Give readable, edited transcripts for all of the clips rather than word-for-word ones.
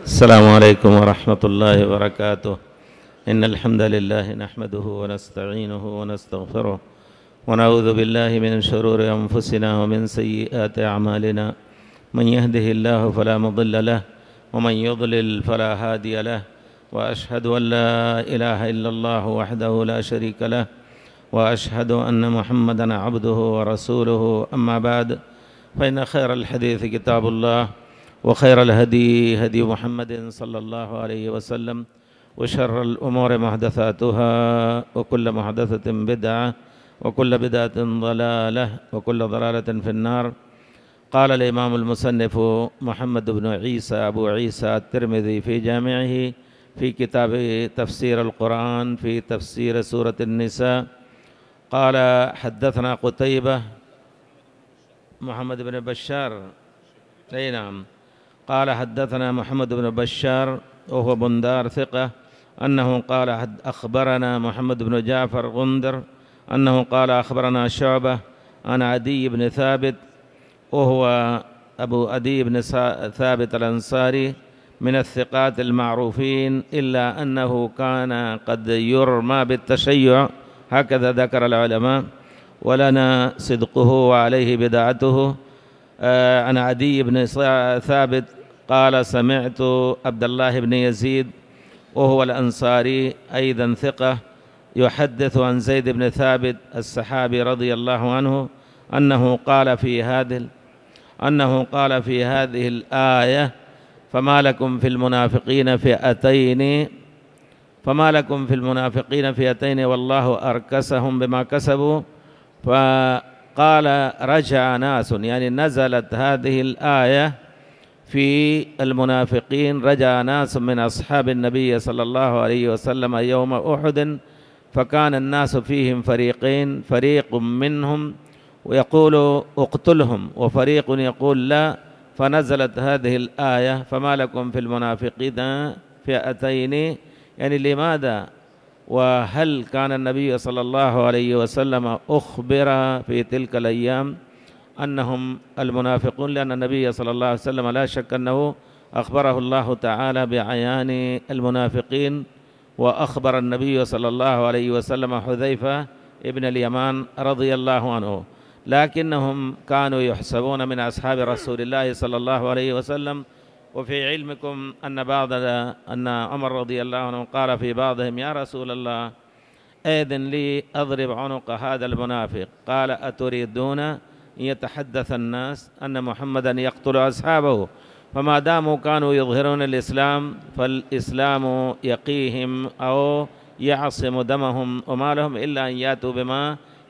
السلام عليكم ورحمة الله وبركاته. إن الحمد لله نحمده ونستعينه ونستغفره ونعوذ بالله من شرور أنفسنا ومن سيئات أعمالنا. من يهده الله فلا مضل له ومن يضلل فلا هادي له، وأشهد أن لا إله إلا الله وحده لا شريك له، وأشهد أن محمدًا عبده ورسوله. أما بعد، فإن خير الحديث كتاب الله، وخير الهدي هدي محمد صلى الله عليه وسلم، وشر الأمور محدثاتها، وكل محدثة بدعة، وكل بدعة ضلالة، وكل ضلالة في النار. قال الإمام المصنف محمد بن عيسى أبو عيسى الترمذي في جامعه في كتاب تفسير القرآن في تفسير سورة النساء، قال: حدثنا قتيبة محمد بن بشار، أي نعم، قال حدثنا محمد بن بشار وهو بندار ثقة، أنه قال أخبرنا محمد بن جعفر غندر أنه قال أخبرنا شعبة عن عدي بن ثابت، وهو أبو عدي بن ثابت الأنصاري من الثقات المعروفين، إلا أنه كان قد يرمى بالتشيع، هكذا ذكر العلماء، ولنا صدقه وعليه بدعته. عن عدي بن ثابت قال: سمعت عبد الله بن يزيد وهو الأنصاري أيضا ثقة يحدث عن زيد بن ثابت الصحابي رضي الله عنه أنه قال في هذه الآية: فما لكم في المنافقين فئتين والله أركسهم بما كسبوا. فقال: رجع ناس، يعني نزلت هذه الآية في المنافقين، رجع ناس من أصحاب النبي صلى الله عليه وسلم يوم أحد، فكان الناس فيهم فريقين، فريق منهم ويقول اقتلهم، وفريق يقول لا، فنزلت هذه الآية: فما لكم في المنافقين فئتين. يعني لماذا؟ وهل كان النبي صلى الله عليه وسلم أخبر في تلك الأيام أنهم المنافقون؟ لأن النبي صلى الله عليه وسلم لا شك أنه أخبره الله تعالى بعيان المنافقين، وأخبر النبي صلى الله عليه وسلم حذيفة ابن اليمان رضي الله عنه، لكنهم كانوا يحسبون من أصحاب رسول الله صلى الله عليه وسلم. وفي علمكم أن عمر رضي الله عنه قال في بعضهم: يا رسول الله، أذن لي أضرب عنق هذا المنافق. قال: أتريدون أن يتحدث الناس أن محمدا يقتل أصحابه؟ فما داموا كانوا يظهرون الإسلام، فالإسلام يقيهم أو يعصم دمهم ومالهم إلا أن يأتوا بما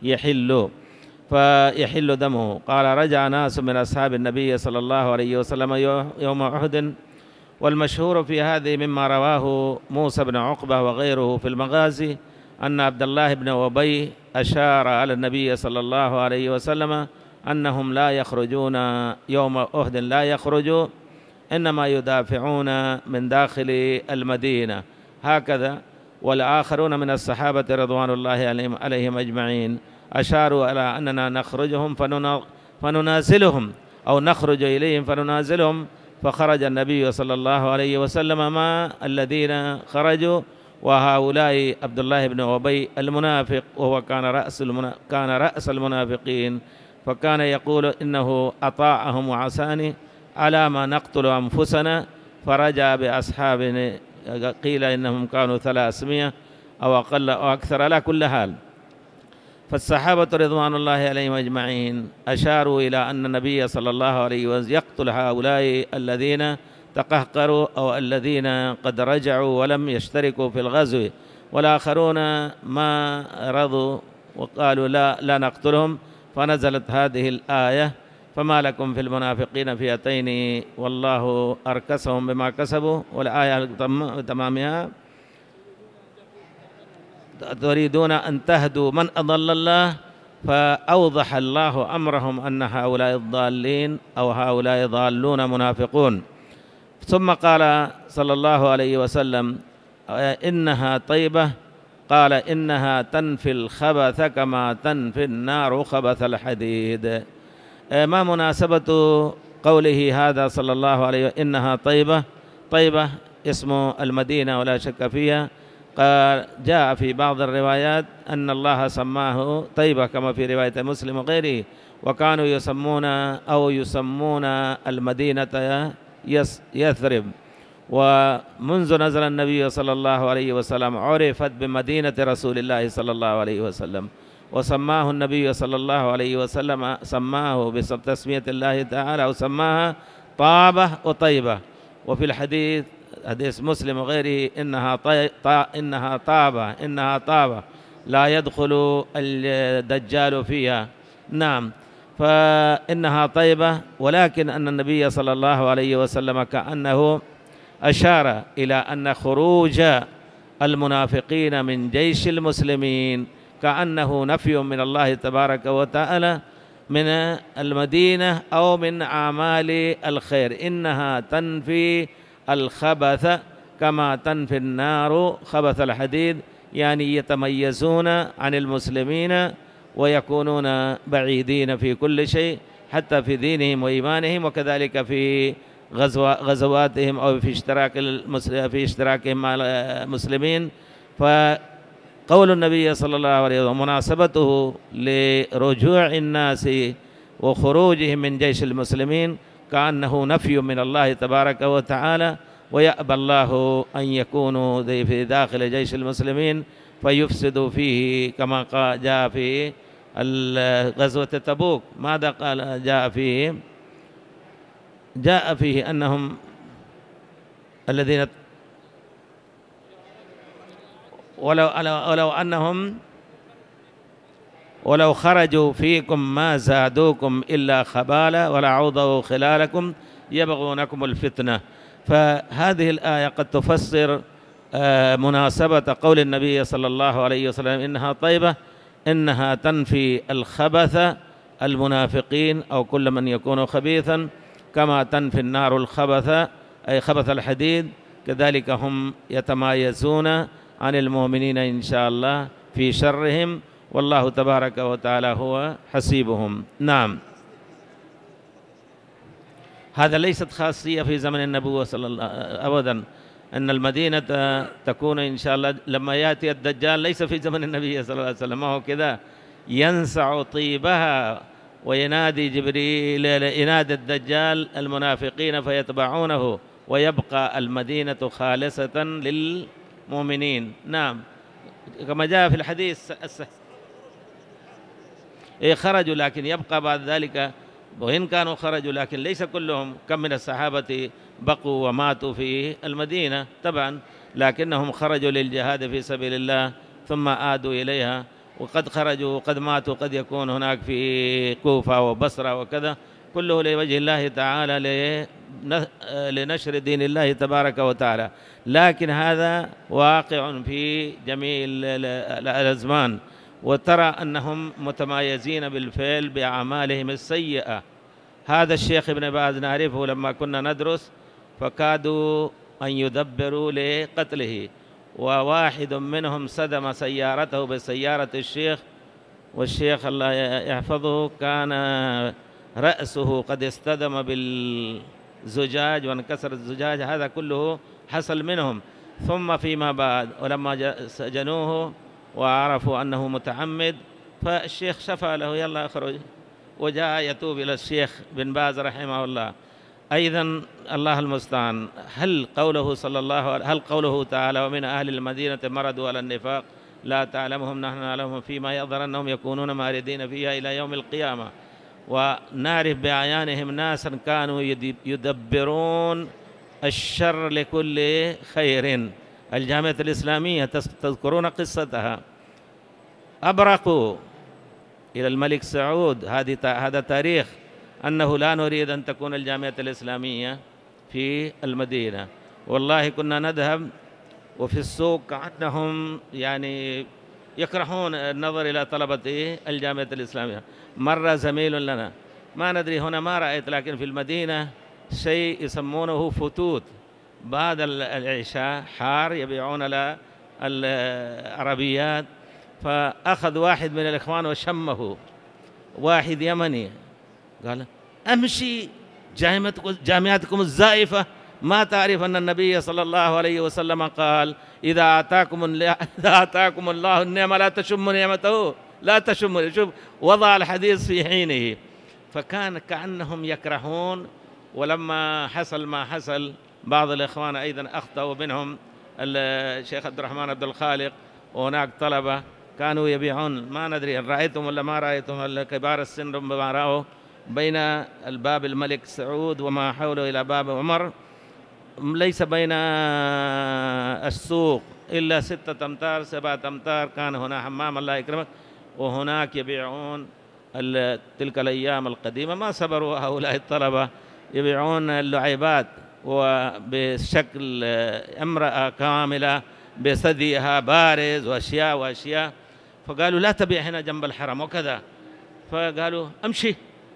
فيحل دمه. قال: رجع ناس من أصحاب النبي صلى الله عليه وسلم يوم أحد. والمشهور في هذه مما رواه موسى بن عقبة وغيره في المغازي أن عبد الله بن أبي أشار على النبي صلى الله عليه وسلم أنهم لا يخرجون يوم أحد، لا يخرجوا، إنما يدافعون من داخل المدينة، هكذا. والآخرون من الصحابة رضوان الله عليهم أجمعين أشاروا على أننا نخرجهم فننازلهم، أو نخرج إليهم فننازلهم. فخرج النبي صلى الله عليه وسلم مع الذين خرجوا، وهؤلاء عبد الله بن أبي المنافق، وهو كان رأس المنافقين، فكان يقول: إنه أطاعهم وعصاني على ما نقتل أنفسنا. فرجع بأصحاب قيل إنهم كانوا 300 أو أقل أو أكثر، على كل حال. فالصحابة رضوان الله عليهم أجمعين أشاروا إلى أن النبي صلى الله عليه وسلم يقتل هؤلاء الذين تقهقروا أو الذين قد رجعوا ولم يشتركوا في الغزو، والآخرون ما رضوا وقالوا لا نقتلهم. فنزلت هذه الآية: فما لكم في المنافقين فئتين والله أركسهم بما كسبوا. والآية تمامها: تريدون أن تهدوا من أضل الله. فأوضح الله أمرهم أن هؤلاء الضالين أو هؤلاء ضالون منافقون. ثم قال صلى الله عليه وسلم: إنها طيبة. قال: إنها تنفي الخبث كما تنفي النار خبث الحديد. ما مناسبة قوله هذا صلى الله عليه وسلم إنها طيبة؟ طيبة اسم المدينة ولا شك فيها. قال جاء في بعض الروايات أن الله سماه طيبة كما في رواية مسلم وغيره، وكانوا يسمون المدينة يثرب. ومنذ نزل النبي صلى الله عليه وسلم عرفت بمدينة رسول الله صلى الله عليه وسلم، وسماه النبي صلى الله عليه وسلم سماه بتسمية الله تعالى وسماها طابة وطيبة. وفي الحديث حديث مسلم وغيره إنها طابة لا يدخل الدجال فيها. نعم، فإنها طيبة، ولكن أن النبي صلى الله عليه وسلم كأنه أشار إلى أن خروج المنافقين من جيش المسلمين كأنه نفي من الله تبارك وتعالى من المدينة أو من أعمال الخير، إنها تنفي الخبث كما تنفي النار خبث الحديد، يعني يتميزون عن المسلمين ويكونون بعيدين في كل شيء حتى في دينهم وإيمانهم، وكذلك في غزواتهم أو في اشتراكهم مع المسلمين. فقول النبي صلى الله عليه وسلم مناسبته لرجوع الناس وخروجهم من جيش المسلمين كأنه نفي من الله تبارك وتعالى، ويأبى الله أن يكونوا في داخل جيش المسلمين فيفسدوا فيه، كما جاء في غزوة تبوك. ماذا قال؟ جاء فيه أنهم الذين ولو خرجوا فيكم ما زادوكم إلا خبالا ولعوضوا خلالكم يبغونكم الفتنة. فهذه الآية قد تفسر مناسبة قول النبي صلى الله عليه وسلم إنها طيبة، إنها تنفي الخبث المنافقين أو كل من يكون خبيثا، كما تنفي النار الخبث أي خبث الحديد، كذلك هم يتمايزون عن المؤمنين إن شاء الله في شرهم، والله تبارك وتعالى هو حسيبهم. نعم، هذا ليست خاصية في زمن النبوة صلى الله أبدا، أن المدينة تكون إن شاء الله لما يأتي الدجال ليس في زمن النبي صلى الله عليه وسلم، ما هو كذا ينسع طيبها وينادي جبريل ينادي الدجال المنافقين فيتبعونه ويبقى المدينة خالصة للمؤمنين. نعم، كما جاء في الحديث خرجوا لكن يبقى بعد ذلك، وإن كانوا خرجوا لكن ليس كلهم، كم من الصحابة بقوا وماتوا في المدينة طبعا، لكنهم خرجوا للجهاد في سبيل الله ثم عادوا إليها، وقد خرجوا وقد ماتوا، قد يكون هناك في كوفة وبصرة وكذا، كله لوجه الله تعالى لنشر دين الله تبارك وتعالى. لكن هذا واقع في جميع الأزمان، وترى أنهم متمايزين بالفعل بأعمالهم السيئة. هذا الشيخ ابن باز نعرفه لما كنا ندرس، فكادوا أن يدبروا لقتله، وواحد منهم صدم سيارته بسيارة الشيخ، والشيخ الله يحفظه كان رأسه قد اصطدم بالزجاج وانكسر الزجاج، هذا كله حصل منهم. ثم فيما بعد ولما سجنوه وعرفوا أنه متعمد، فالشيخ شفى له يلا اخرج، وجاء يتوب إلى الشيخ بن باز رحمه الله. أيضا الله المستعان، هل قوله تعالى ومن أهل المدينة مرضوا على النفاق لا تعلمهم نحن نعلمهم فيما يظهر أنهم يكونون ماردين فيها إلى يوم القيامة، ونعرف بعيانهم ناسا كانوا يدبرون الشر لكل خير. الجامعة الإسلامية تذكرون قصتها، أبرقوا إلى الملك سعود، هذا تاريخ أنه لا نريد أن تكون الجامعة الإسلامية في المدينة. والله كنا نذهب وفي السوق كأنهم يعني يكرهون النظر إلى طلبة الجامعة الإسلامية. مر زميل لنا، ما ندري هنا ما رأيت، لكن في المدينة شيء يسمونه فتوت، بعد العشاء حار يبيعون العربيات، فأخذ واحد من الإخوان وشمه، واحد يمني، قال أمشي جامعتكم الزائفة ما تعرف أن النبي صلى الله عليه وسلم قال إذا آتاكم الله النعمة لا تشم نعمته، لا تشم. شوف، وضع الحديث في حينه. فكان كأنهم يكرهون. ولما حصل ما حصل بعض الإخوان أيضا أخطأوا، منهم الشيخ عبد الرحمن عبد الخالق، وهناك طلبة كانوا يبيعون، ما ندري إن رأيتم ولا ما رأيتم، كبار السن ربما رأوا، بين الباب الملك سعود وما حوله إلى باب عمر ليس بين السوق إلا 6 أمتار 7 أمتار، كان هنا حمام الله يكرمك، وهناك يبيعون تلك الأيام القديمة ما صبروا هؤلاء الطلبة، يبيعون اللعيبات وبشكل امرأة كاملة بثديها بارز وأشياء. فقالوا لا تبيع هنا جنب الحرم وكذا، فقالوا أمشي.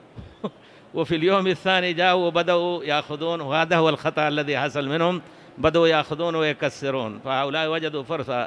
وفي اليوم الثاني جاءوا وبدأوا يأخذون، وهذا هو الخطأ الذي حصل منهم، بدأوا يأخذون ويكسرون. فهؤلاء وجدوا فرصة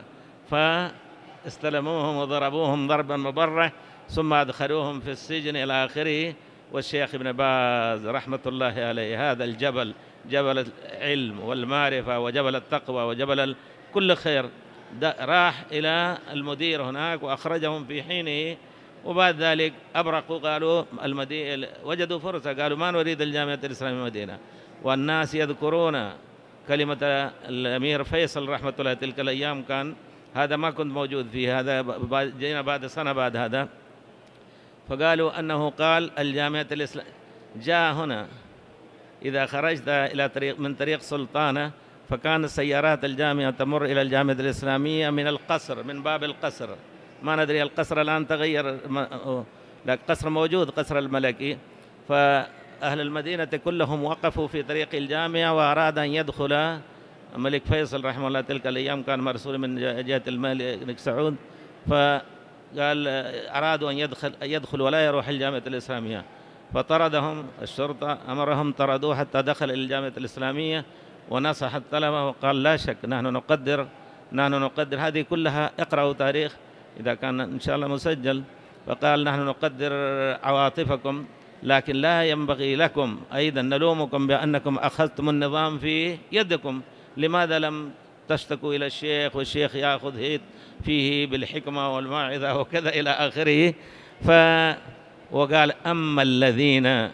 فاستلموهم وضربوهم ضربا مبرح، ثم أدخلوهم في السجن إلى آخره. والشيخ ابن باز رحمة الله عليه، هذا الجبل، جبل العلم والمعرفة وجبل التقوى وجبل كل خير، راح إلى المدير هناك وأخرجهم في حينه. وبعد ذلك أبرقوا، قالوا وجدوا فرصة، قالوا ما نريد الجامعة الإسلامية المدينة. والناس يذكرون كلمة الأمير فيصل رحمة الله، تلك الأيام كان هذا ما كنت موجود فيه، هذا جينا بعد سنة بعد هذا. فقالوا أنه قال الجامعة الإسلامية جاء هنا إذا خرجت إلى من طريق سلطانة، فكان سيارات الجامعة تمر إلى الجامعة الإسلامية من القصر، من باب القصر. ما ندري القصر الآن تغير، لا القصر موجود، قصر الملكي. فأهل المدينة كلهم وقفوا في طريق الجامعة، وأراد أن يدخل الملك فيصل رحمه الله، تلك الأيام كان مرسول من جهة الملك سعود، فقال أرادوا أن يدخل ولا يروح الجامعة الإسلامية، فطردهم الشرطة، أمرهم طردوه حتى دخل إلى الجامعة الإسلامية ونصح الطلبة وقال لا شك نحن نقدر هذه كلها، اقرأوا تاريخ إذا كان إن شاء الله مسجل. فقال نحن نقدر عواطفكم، لكن لا ينبغي لكم أيضا نلومكم بأنكم أخذتم النظام في يدكم، لماذا لم تشتكوا إلى الشيخ والشيخ يأخذ فيه بالحكمة والموعظة وكذا إلى آخره. وقال أما الذين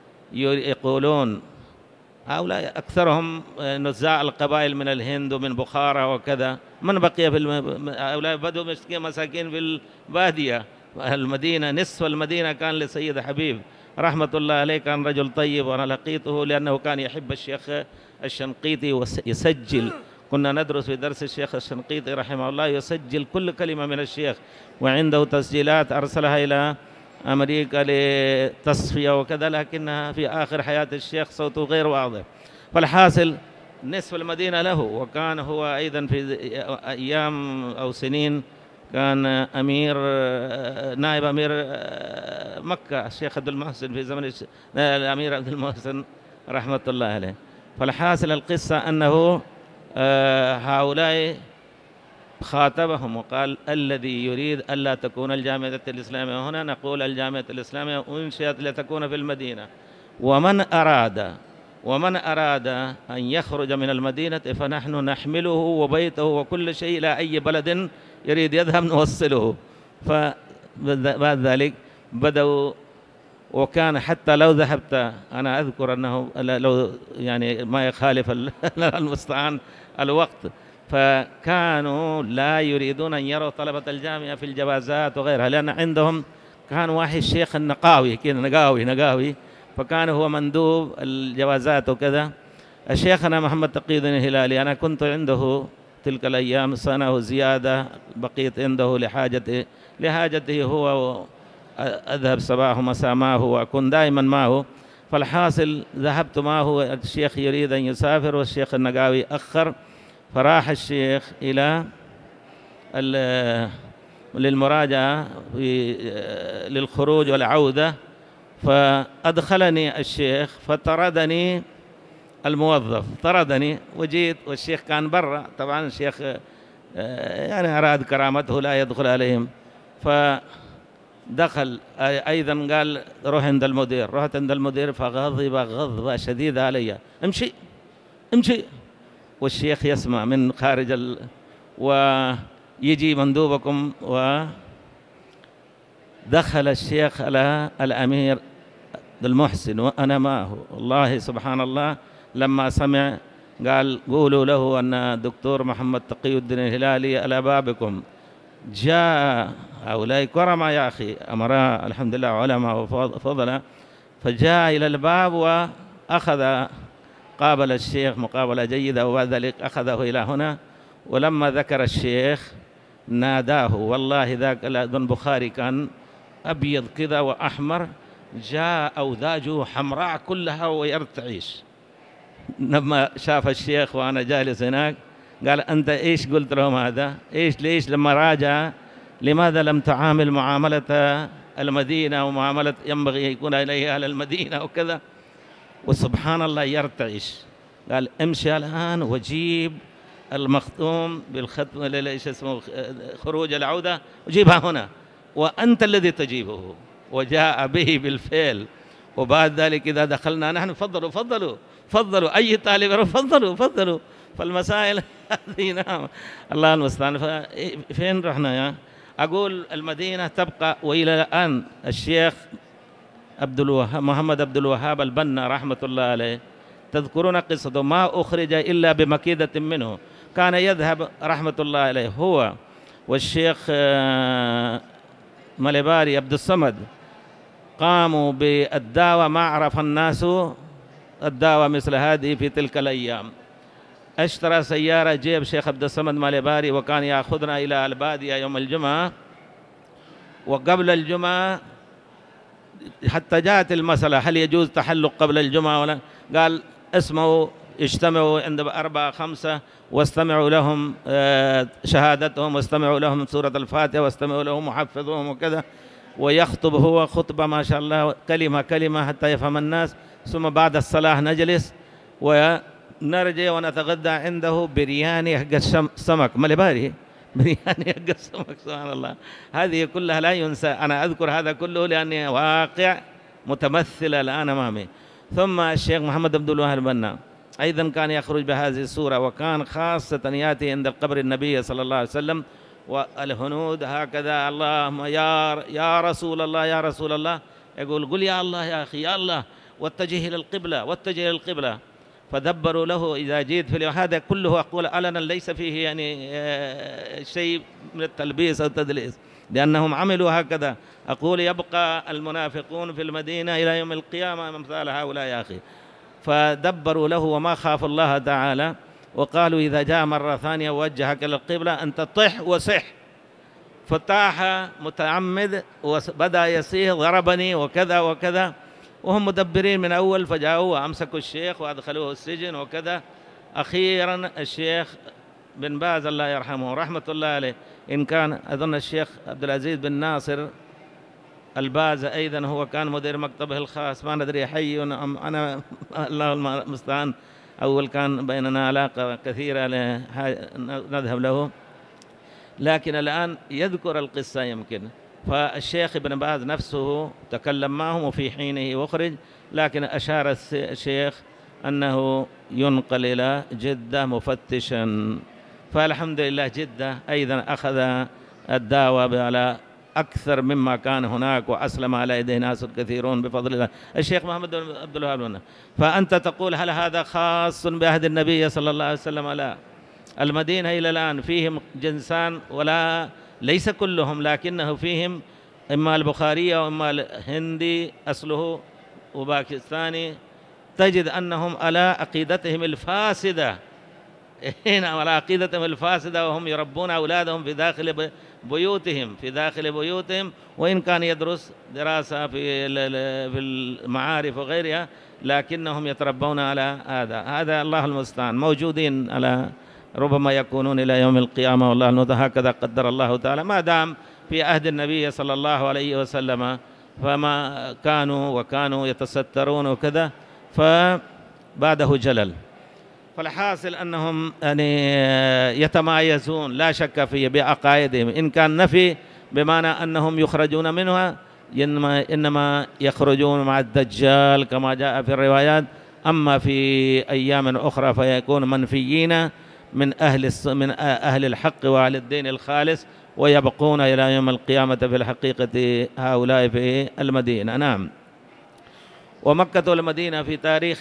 يقولون هؤلاء أكثرهم نزاع القبائل من الهند ومن بخارى وكذا، من بقي في هؤلاء بدوا مساكين في البادية. المدينة نصف المدينة كان لسيد حبيب رحمة الله عليه، كان رجل طيب، وأنا لقيته لأنه كان يحب الشيخ الشنقيطي ويسجل. كنا ندرس في درس الشيخ الشنقيطي رحمه الله، يسجل كل كلمة من الشيخ، وعنده تسجيلات أرسلها إلى أمريكا لتصفية وكذا، لكنها في آخر حياة الشيخ صوته غير واضح. فالحاصل نصف المدينة له، وكان هو أيضا في أيام أو سنين كان نائب أمير مكة الشيخ عبد المحسن في زمن الأمير عبد المحسن رحمة الله عليه. فالحاصل القصة أنه هؤلاء خاطبهم وقال الذي يريد ألا تكون الجامعة الإسلامية هنا، نقول الجامعة الإسلامية أنشئت لتكون في المدينة، ومن أراد أن يخرج من المدينة فنحن نحمله وبيته وكل شيء إلى أي بلد يريد يذهب نوصله. فبعد ذلك بدأوا، وكان حتى لو ذهبت، أنا أذكر أنه لو يعني ما يخالف المستعان الوقت، فكانوا لا يريدون أن يروا طلبة الجامعة في الجوازات وغيرها، لأن عندهم كان واحد الشيخ النقاوي كذا، نقاوي، فكان هو مندوب الجوازات وكذا. الشيخنا محمد تقي الدين الهلالي أنا كنت عنده تلك الأيام سنة زيادة، بقيت عنده لحاجته هو، أذهب صباح ومساء معه وأكون دائما معه. فالحاصل ذهبت معه، الشيخ يريد أن يسافر والشيخ النقاوي أخر، فراح الشيخ إلى للمراجعة للخروج والعودة، فأدخلني الشيخ فطردني الموظف، طردني وجيت، والشيخ كان برا طبعا، الشيخ يعني أراد كرامته لا يدخل عليهم. فدخل أيضا قال روح عند المدير، رحت عند المدير فغضب غضبة شديدة علي، امشي امشي. والشيخ يسمع من خارج ويجي مندوبكم. ودخل الشيخ على الأمير المحسن وأنا معه، والله سبحان الله لما سمع قال قولوا له أن الدكتور محمد تقي الدين الهلالي على بابكم. جاء هؤلاء كرماء يا أخي، أمراء الحمد لله علماء وفضلاء، فجاء إلى الباب وأخذ قابل الشيخ مقابلة جيدة، وبعد ذلك أخذه إلى هنا. ولما ذكر الشيخ ناداه، والله ذاك الأذن بخاري كان أبيض كذا وأحمر، جاء أوذاجه حمراء كلها ويرتعش. لما شاف الشيخ وأنا جالس هناك قال أنت إيش قلت لهم هذا؟ ليش لما راجع لماذا لم تعامل معاملة المدينة ومعاملة ينبغي يكون إليها أهل المدينة وكذا؟ وسبحان الله يرتعش. قال امشي الآن وجيب المختوم بالختم ايش اسمه خروج العودة وجيبها هنا، وأنت الذي تجيبه. وجاء به بالفعل. وبعد ذلك إذا دخلنا نحن فضلوا أي طالب فضلوا. فالمسائل هذه نعم الله المستعان. فين رحنا يا أقول المدينة تبقى. وإلى الآن الشيخ محمد عبد الوهاب البنا رحمة الله عليه، تذكرون قصته، ما أخرج إلا بمكيدة منه. كان يذهب رحمة الله عليه هو والشيخ مليباري عبد الصمد، قاموا بالدعوة ما عرف الناس الدعوة مثل هذه في تلك الأيام. اشترى سيارة جيب شيخ عبد الصمد مليباري، وكان يأخذنا إلى البادية يوم الجمعة، وقبل الجمعة حتى جاءت المسألة هل يجوز تحلق قبل الجمعة ولا؟ قال اسمعوا، اجتمعوا عند 4 5 واستمعوا لهم شهادتهم، واستمعوا لهم سورة الفاتحة، واستمعوا لهم محفظهم وكذا، ويخطب هو خطبة ما شاء الله كلمة كلمة حتى يفهم الناس. ثم بعد الصلاة نجلس ونرجع ونتغدى عنده برياني حق السمك مليباري، برياني حق السمك سبحان الله. هذه كلها لا ينسى. أنا أذكر هذا كله لأني واقع متمثل الآن أمامي. ثم الشيخ محمد عبد الوهاب البنا أيضا كان يخرج بهذه الصورة، وكان خاصة يأتي عند القبر النبي صلى الله عليه وسلم والهنود هكذا، اللهم يا رسول الله يا رسول الله، يقول قل يا الله يا أخي يا الله، واتجه إلى القبلة واتجه إلى القبلة. فدبروا له إذا جيت في اليوم هذا كله أقول علنا ليس فيه يعني شيء من التلبيس أو التدليس، لأنهم عملوا هكذا. أقول يبقى المنافقون في المدينة إلى يوم القيامة مثال هؤلاء يا أخي. فدبروا له وما خاف الله تعالى، وقالوا إذا جاء مرة ثانية ووجهك إلى القبلة أنت طح وصح. فتاح متعمد وبدأ يصيح ضربني وكذا وكذا، وهم مدبرين من أول. فجاءوا وأمسكوا الشيخ وأدخلوه السجن وكذا. أخيرا الشيخ بن باز الله يرحمه رحمة الله عليه، إن كان أظن الشيخ عبد العزيز بن ناصر الباز أيضا هو كان مدير مكتبه الخاص، ما ندري حي أنا الله المستعان. أول كان بيننا علاقة كثيرة نذهب له، لكن الآن يذكر القصة يمكن. فالشيخ ابن باز نفسه تكلم معهم وفي حينه أخرج، لكن أشار الشيخ أنه ينقل إلى جدة مفتشا. فالحمد لله جدة أيضا أخذ الدعوة على أكثر مما كان هناك، وأسلم على يديه ناس كثيرون بفضل الله. الشيخ محمد عبد الوهاب. فأنت تقول هل هذا خاص بعهد النبي صلى الله عليه وسلم؟ لا، المدينة إلى الآن فيهم جنسان، ولا ليس كلهم، لكنه فيهم إما البخاري وإما الهندي أصله وباكستاني، تجد أنهم على عقيدتهم الفاسدة هنا، على عقيدتهم الفاسدة، وهم يربون أولادهم في داخل بيوتهم، وإن كان يدرس دراسة في المعارف وغيرها، لكنهم يتربون على هذا الله المستعان. موجودين على ربما يكونون إلى يوم القيامة، والله المستعان. هكذا قدر الله تعالى، ما دام في عهد النبي صلى الله عليه وسلم فما كانوا يتسترون وكذا، فبعده جلل. فالحاصل أنهم يعني يتمايزون لا شك فيه بعقائدهم. إن كان نفي بمعنى أنهم يخرجون منها، إنما يخرجون مع الدجال كما جاء في الروايات، أما في أيام أخرى فيكون منفيين من أهل الحق وأهل الدين الخالص، ويبقون إلى يوم القيامة في الحقيقة هؤلاء في المدينة. نعم. ومكة والمدينة في تاريخ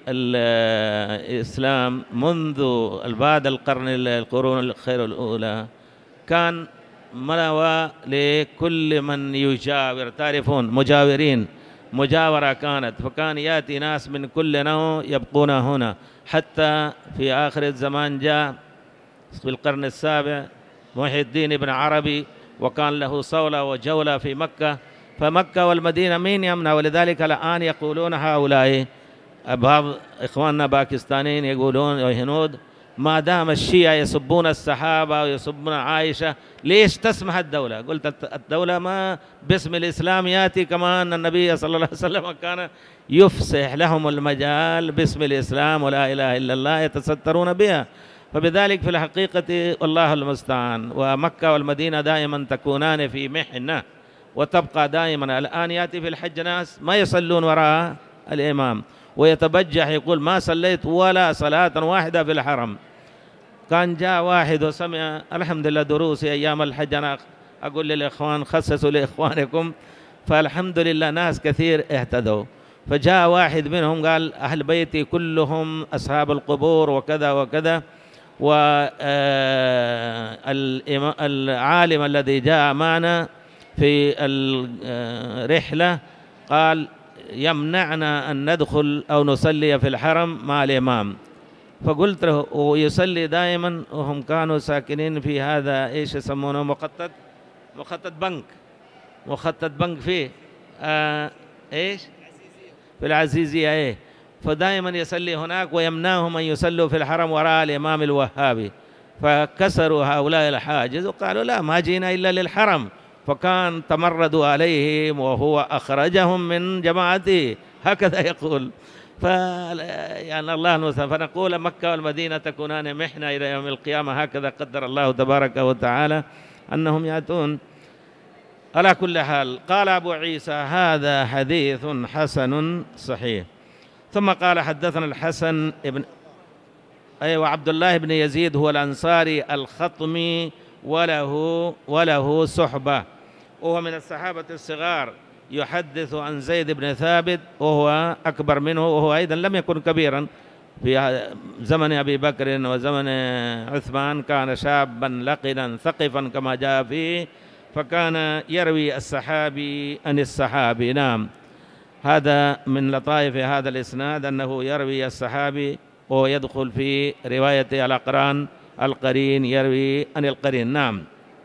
الإسلام منذ بعد القرون الخير الأولى كان مأوى لكل من يجاور. تعرفون مجاورين، مجاورة كانت، فكان يأتي ناس من كل نوع يبقون هنا، حتى في آخر الزمان جاء في القرن السابع محي الدين ابن عربي، وكان له صولة وجولة في مكة. فمكة والمدينة مين يمنع؟ ولذلك الآن يقولون هؤلاء بعض إخواننا باكستانيين يقولون وهنود ما دام الشيعة يسبون الصحابة ويسبون عائشة ليش تسمح الدولة؟ قلت الدولة ما باسم الإسلام يأتي، كما أن النبي صلى الله عليه وسلم كان يفسح لهم المجال باسم الإسلام ولا إله إلا الله يتسترون بها. فبذلك في الحقيقة والله المستعان، ومكة والمدينة دائما تكونان في محنة وتبقى دائما. الآن يأتي في الحج ناس ما يصلون وراء الإمام ويتبجح يقول ما صليت ولا صلاة واحدة في الحرم. كان جاء واحد وسمع الحمد لله دروسي أيام الحج، أنا أقول للإخوان خصصوا لإخوانكم، فالحمد لله ناس كثير اهتدوا. فجاء واحد منهم قال أهل بيتي كلهم أصحاب القبور وكذا وكذا، والعالم الذي جاء معنا في الرحلة قال يمنعنا أن ندخل أو نصلي في الحرم مع الإمام. فقلت له ويصلي دائما، وهم كانوا ساكنين في هذا إيش يسمونه مخطط بنك فيه إيش في العزيزية إيه، فدائما يصلي هناك ويمنعهم أن يصلوا في الحرم وراء الإمام الوهابي. فكسروا هؤلاء الحاجز وقالوا لا ما جينا إلا للحرم، فكان تمردوا عليهم وهو أخرجهم من جماعته، هكذا يقول. يعني الله المستعان. فنقول مكة والمدينة تكونان محنة إلى يوم القيامة، هكذا قدر الله تبارك وتعالى أنهم يأتون. على كل حال قال أبو عيسى هذا حديث حسن صحيح. ثم قال حدثنا الحسن ابن وعبد الله بن يزيد هو الأنصاري الخطمي وله صحبة، وهو من الصحابة الصغار، يحدث عن زيد بن ثابت وهو أكبر منه، وهو أيضا لم يكن كبيرا في زمن أبي بكر وزمن عثمان، كان شابا لقنا ثقفا كما جاء فيه، فكان يروي الصحابي عن الصحابي. نعم، هذا من لطائف هذا الإسناد أنه يروي الصحابي ويدخل في رواية الأقران، القرين يروي عن القرين. نعم.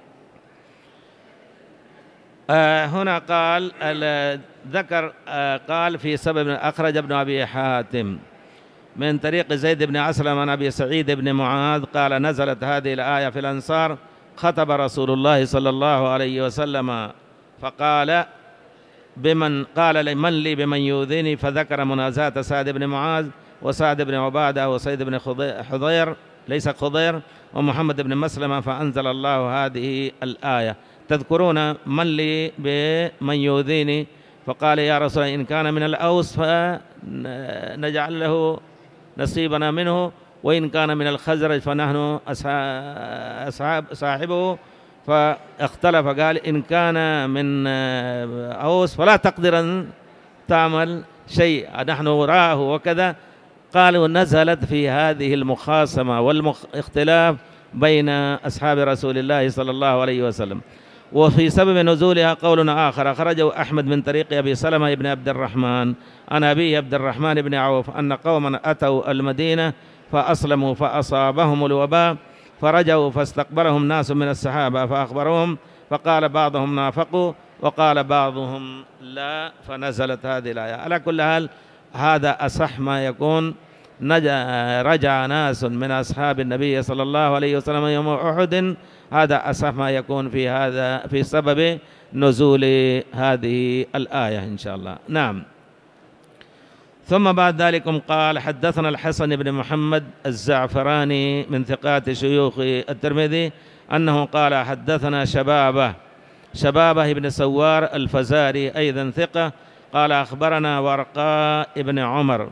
هنا قال ذكر قال في سبب أخرج ابن أبي حاتم من طريق زيد بن أسلم عن أبي سعيد بن معاذ قال نزلت هذه الآية في الأنصار، خطب رسول الله صلى الله عليه وسلم فقال قال لمن لي بمن يؤذيني، فذكر منازعة سعد بن معاذ وسعد بن عبادة وسيد بن حضير ليس خضير ومحمد بن مسلمة، فأنزل الله هذه الآية تذكرون من لي بمن يؤذيني، فقال يا رسول الله إن كان من الأوس فنجعل له نصيبنا منه، وإن كان من الخزرج فنحن أصحاب صاحبه. فاختلف قال إن كان من أوس فلا تقدر أن تعمل شيء نحن وراءه وكذا. قالوا نزلت في هذه المخاصمة والاختلاف بين أصحاب رسول الله صلى الله عليه وسلم. وفي سبب نزولها قول آخر أخرجه أحمد من طريق أبي سلمة بن عبد الرحمن عن أبي عبد الرحمن بن عوف أن قوما أتوا المدينة فأسلموا فأصابهم الوباء، فرجعوا فاستقبلهم ناس من الصحابة فأخبروهم، فقال بعضهم نافقوا وقال بعضهم لا، فنزلت هذه الآية. على كل حال هذا أصح ما يكون. رجع ناس من أصحاب النبي صلى الله عليه وسلم يوم أحد، هذا أصح ما يكون في هذا في سبب نزول هذه الآية إن شاء الله. نعم. ثم بعد ذلك قال حدثنا الحسن بن محمد الزعفراني من ثقات شيوخ الترمذي أنه قال حدثنا شبابة بن سوار الفزاري أيضا ثقة قال أخبرنا ورقاء بن عمر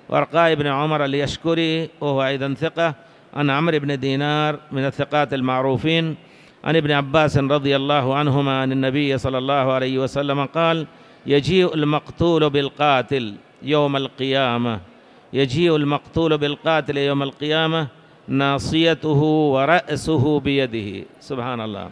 وأرقاء بن عمر اليشكري وهو أيضا ثقة، عن عمرو بن دينار من الثقات المعروفين، عن ابن عباس رضي الله عنهما عن النبي صلى الله عليه وسلم قال: يجيء المقتول بالقاتل يوم القيامة، يجيء المقتول بالقاتل يوم القيامة ناصيته ورأسه بيده. سبحان الله،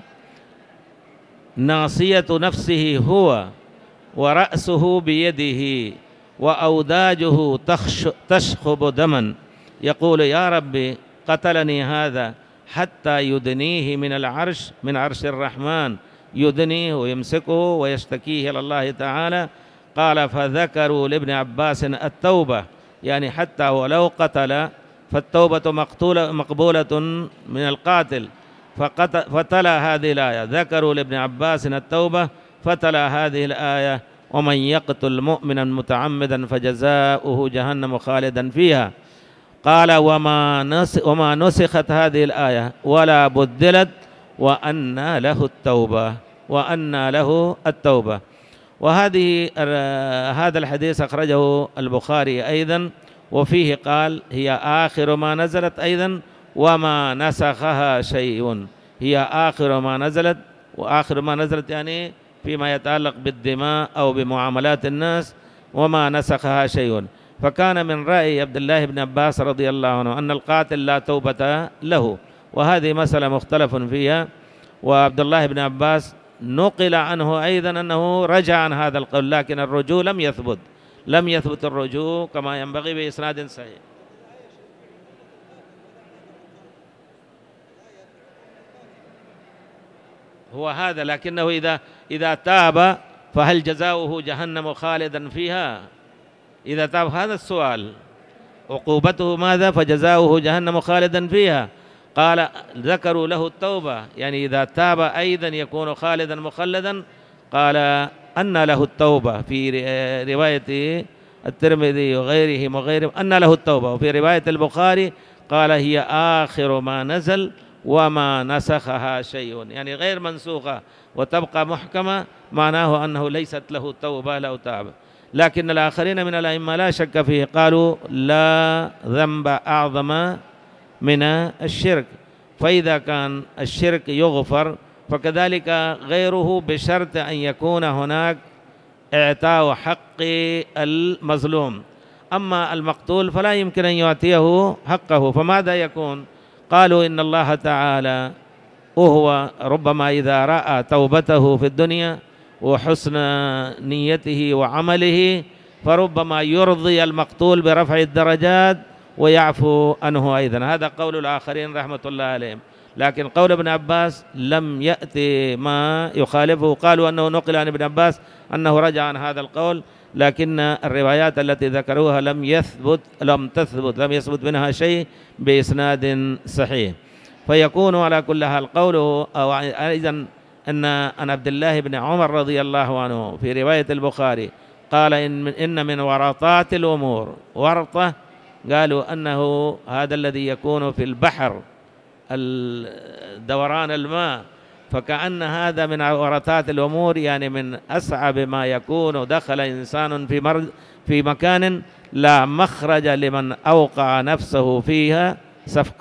ناصية نفسه هو ورأسه بيده، وأوداجه تشخب دما، يقول: يا ربي قتلني هذا، حتى يدنيه من العرش، من عرش الرحمن، يدنيه ويمسكه ويشتكيه إلى الله تعالى. قال: فذكروا لابن عباس التوبة، يعني حتى ولو قتل فالتوبة مقبولة من القاتل. فتلا هذه الآية، ذكروا لابن عباس التوبة، فتلا هذه الآية: ومن يقتل مؤمنا متعمدا فجزاؤه جهنم خالدا فيها. قال: وما نسخت هذه الآية ولا بدلت، وأنى له التوبة، وأنى له التوبة. هذا الحديث أخرجه البخاري أيضا، وفيه قال: هي آخر ما نزلت أيضا وما نسخها شيء. هي آخر ما نزلت، وآخر ما نزلت يعني فيما يتعلق بالدماء أو بمعاملات الناس، وما نسخها شيء. فكان من رأي عبد الله بن عباس رضي الله عنه أن القاتل لا توبة له، وهذه مسألة مختلف فيها. وعبد الله بن عباس نقل عنه أيضا أنه رجع عن هذا القول، لكن الرجوع لم يثبت الرجوع كما ينبغي بإسناد صحيح. هو هذا، لكنه إذا تاب فهل جزاؤه جهنم خالدا فيها؟ إذا تاب، هذا السؤال، عقوبته ماذا؟ فجزاؤه جهنم خالدا فيها. قال: ذكروا له التوبة، يعني إذا تاب أيضا يكون خالدا مخلدا. قال: أن له التوبة، في رواية الترمذي وغيره أن له التوبة، وفي رواية البخاري قال: هي آخر ما نزل وما نسخها شيء، يعني غير منسوخة وتبقى محكمة، معناه أنه ليست له توبة لو تاب. لكن الآخرين من الأئمة لا شك فيه، قالوا: لا ذنب أعظم من الشرك، فإذا كان الشرك يغفر فكذلك غيره، بشرط أن يكون هناك إعطاء حق المظلوم. أما المقتول فلا يمكن أن يعطيه حقه، فماذا يكون؟ قالوا: إن الله تعالى وهو ربما إذا رأى توبته في الدنيا وحسن نيته وعمله فربما يرضي المقتول برفع الدرجات ويعفو عنه أيضا. هذا قول الآخرين رحمة الله عليهم، لكن قول ابن عباس لم يأتي ما يخالفه. قالوا أنه نقل عن ابن عباس أنه رجع عن هذا القول، لكن الروايات التي ذكروها لم يثبت منها شيء بإسناد صحيح. فيكون على كل حال قوله أو أيضا أن عبد الله بن عمر رضي الله عنه في رواية البخاري قال: إن من ورطات الأمور، ورطة قالوا أنه هذا الذي يكون في البحر، دوران الماء، فكأن هذا من ورطات الأمور، يعني من أصعب ما يكون. دخل إنسان في مكان لا مخرج لمن أوقع نفسه فيها، سفك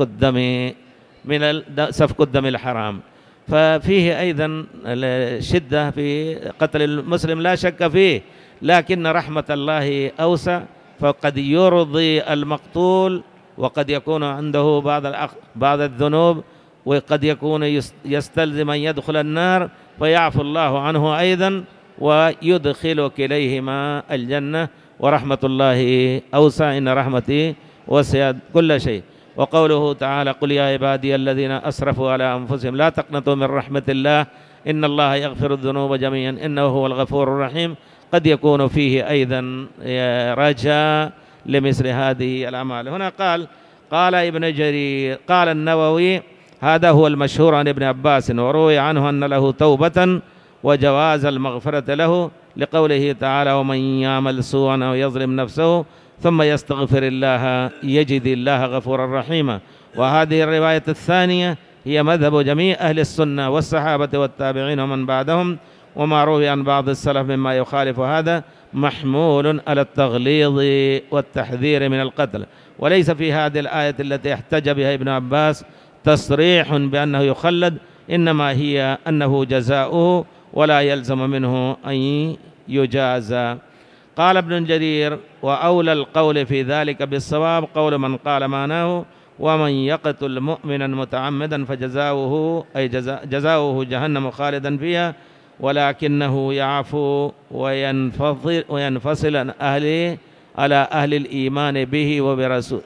الدم الحرام. ففيه أيضا شدة في قتل المسلم لا شك فيه، لكن رحمة الله أوسع، فقد يرضي المقتول وقد يكون عنده بعض الذنوب، وقد يكون يستلزم أن يدخل النار، فيعفو الله عنه أيضا ويدخل كليهما الجنة. ورحمة الله أوسع، إن رحمتي وسعت كل شيء. وقوله تعالى: قل يا عبادي الذين أسرفوا على أنفسهم لا تقنطوا من رحمة الله إن الله يغفر الذنوب جميعا إنه هو الغفور الرحيم. قد يكون فيه أيضا رجاء لمثل هذه الأعمال. هنا قال ابن جرير، قال النووي: هذا هو المشهور عن ابن عباس، وروي عنه أن له توبة وجواز المغفرة له، لقوله تعالى: ومن يعمل سوءا أو يظلم نفسه ثم يستغفر الله يجد الله غفورا رحيما. وهذه الرواية الثانية هي مذهب جميع أهل السنة والصحابة والتابعين ومن بعدهم، وما روي عن بعض السلف مما يخالف هذا محمول على التغليظ والتحذير من القتل، وليس في هذه الآية التي احتج بها ابن عباس تصريح بأنه يخلد، إنما هي أنه جزاؤه ولا يلزم منه أن يجازى. قال ابن جرير: وأولى القول في ذلك بالصواب قول من قال معناه: ومن يقتل مؤمنا متعمدا فجزاؤه أي جزاؤه جهنم خالدا فيها، ولكنه يعفو وينفصل عن أهله على أهل الإيمان به وبرسوله،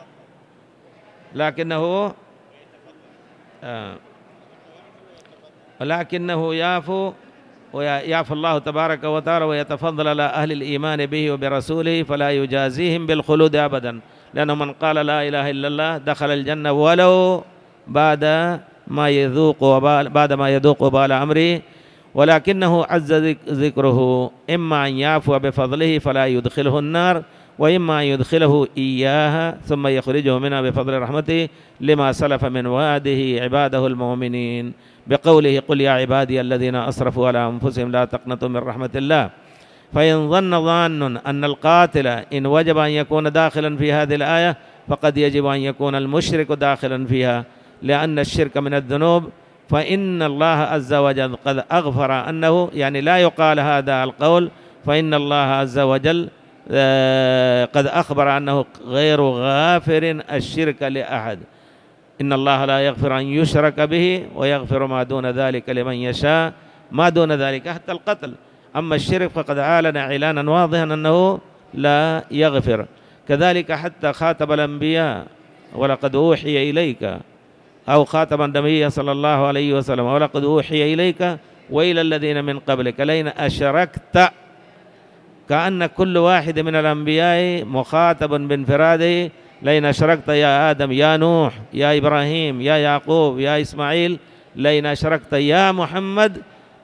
لكنه يعفو الله تبارك وتعالى ويتفضل على أهل الإيمان به وبرسوله، فلا يجازيهم بالخلود أبدا، لأنه من قال لا إله إلا الله دخل الجنة ولو بعد ما يذوق وبال أمره، ولكنه عز ذكره إما أن يعفو بفضله فلا يدخله النار، وإما أن يدخله إياها ثم يخرجه منها بفضل رحمته، لما سلف من وعده عباده المؤمنين بقوله: قل يا عبادي الذين أسرفوا على أنفسهم لا تقنطوا من رحمة الله. فإن ظن ظان أن القاتل إن وجب أن يكون داخلا في هذه الآية، فقد يجب أن يكون المشرك داخلا فيها، لأن الشرك من الذنوب، فإن الله عز وجل قد أغفر أنه، يعني لا يقال هذا القول، فإن الله عز وجل قد أخبر أنه غير غافر الشرك لأحد. إن الله لا يغفر أن يشرك به ويغفر ما دون ذلك لمن يشاء، ما دون ذلك حتى القتل. أما الشرك فقد أعلن إعلانا واضحا أنه لا يغفر. كذلك حتى خاتم الأنبياء: ولقد أوحي إليك، أو خاتم النبي صلى الله عليه وسلم: ولقد أوحي إليك وإلى الذين من قبلك لئن أشركت، كأن كل واحد من الأنبياء مخاطب بانفراده: لئن أشركت يا آدم، يا نوح، يا إبراهيم، يا يعقوب، يا إسماعيل، لئن أشركت يا محمد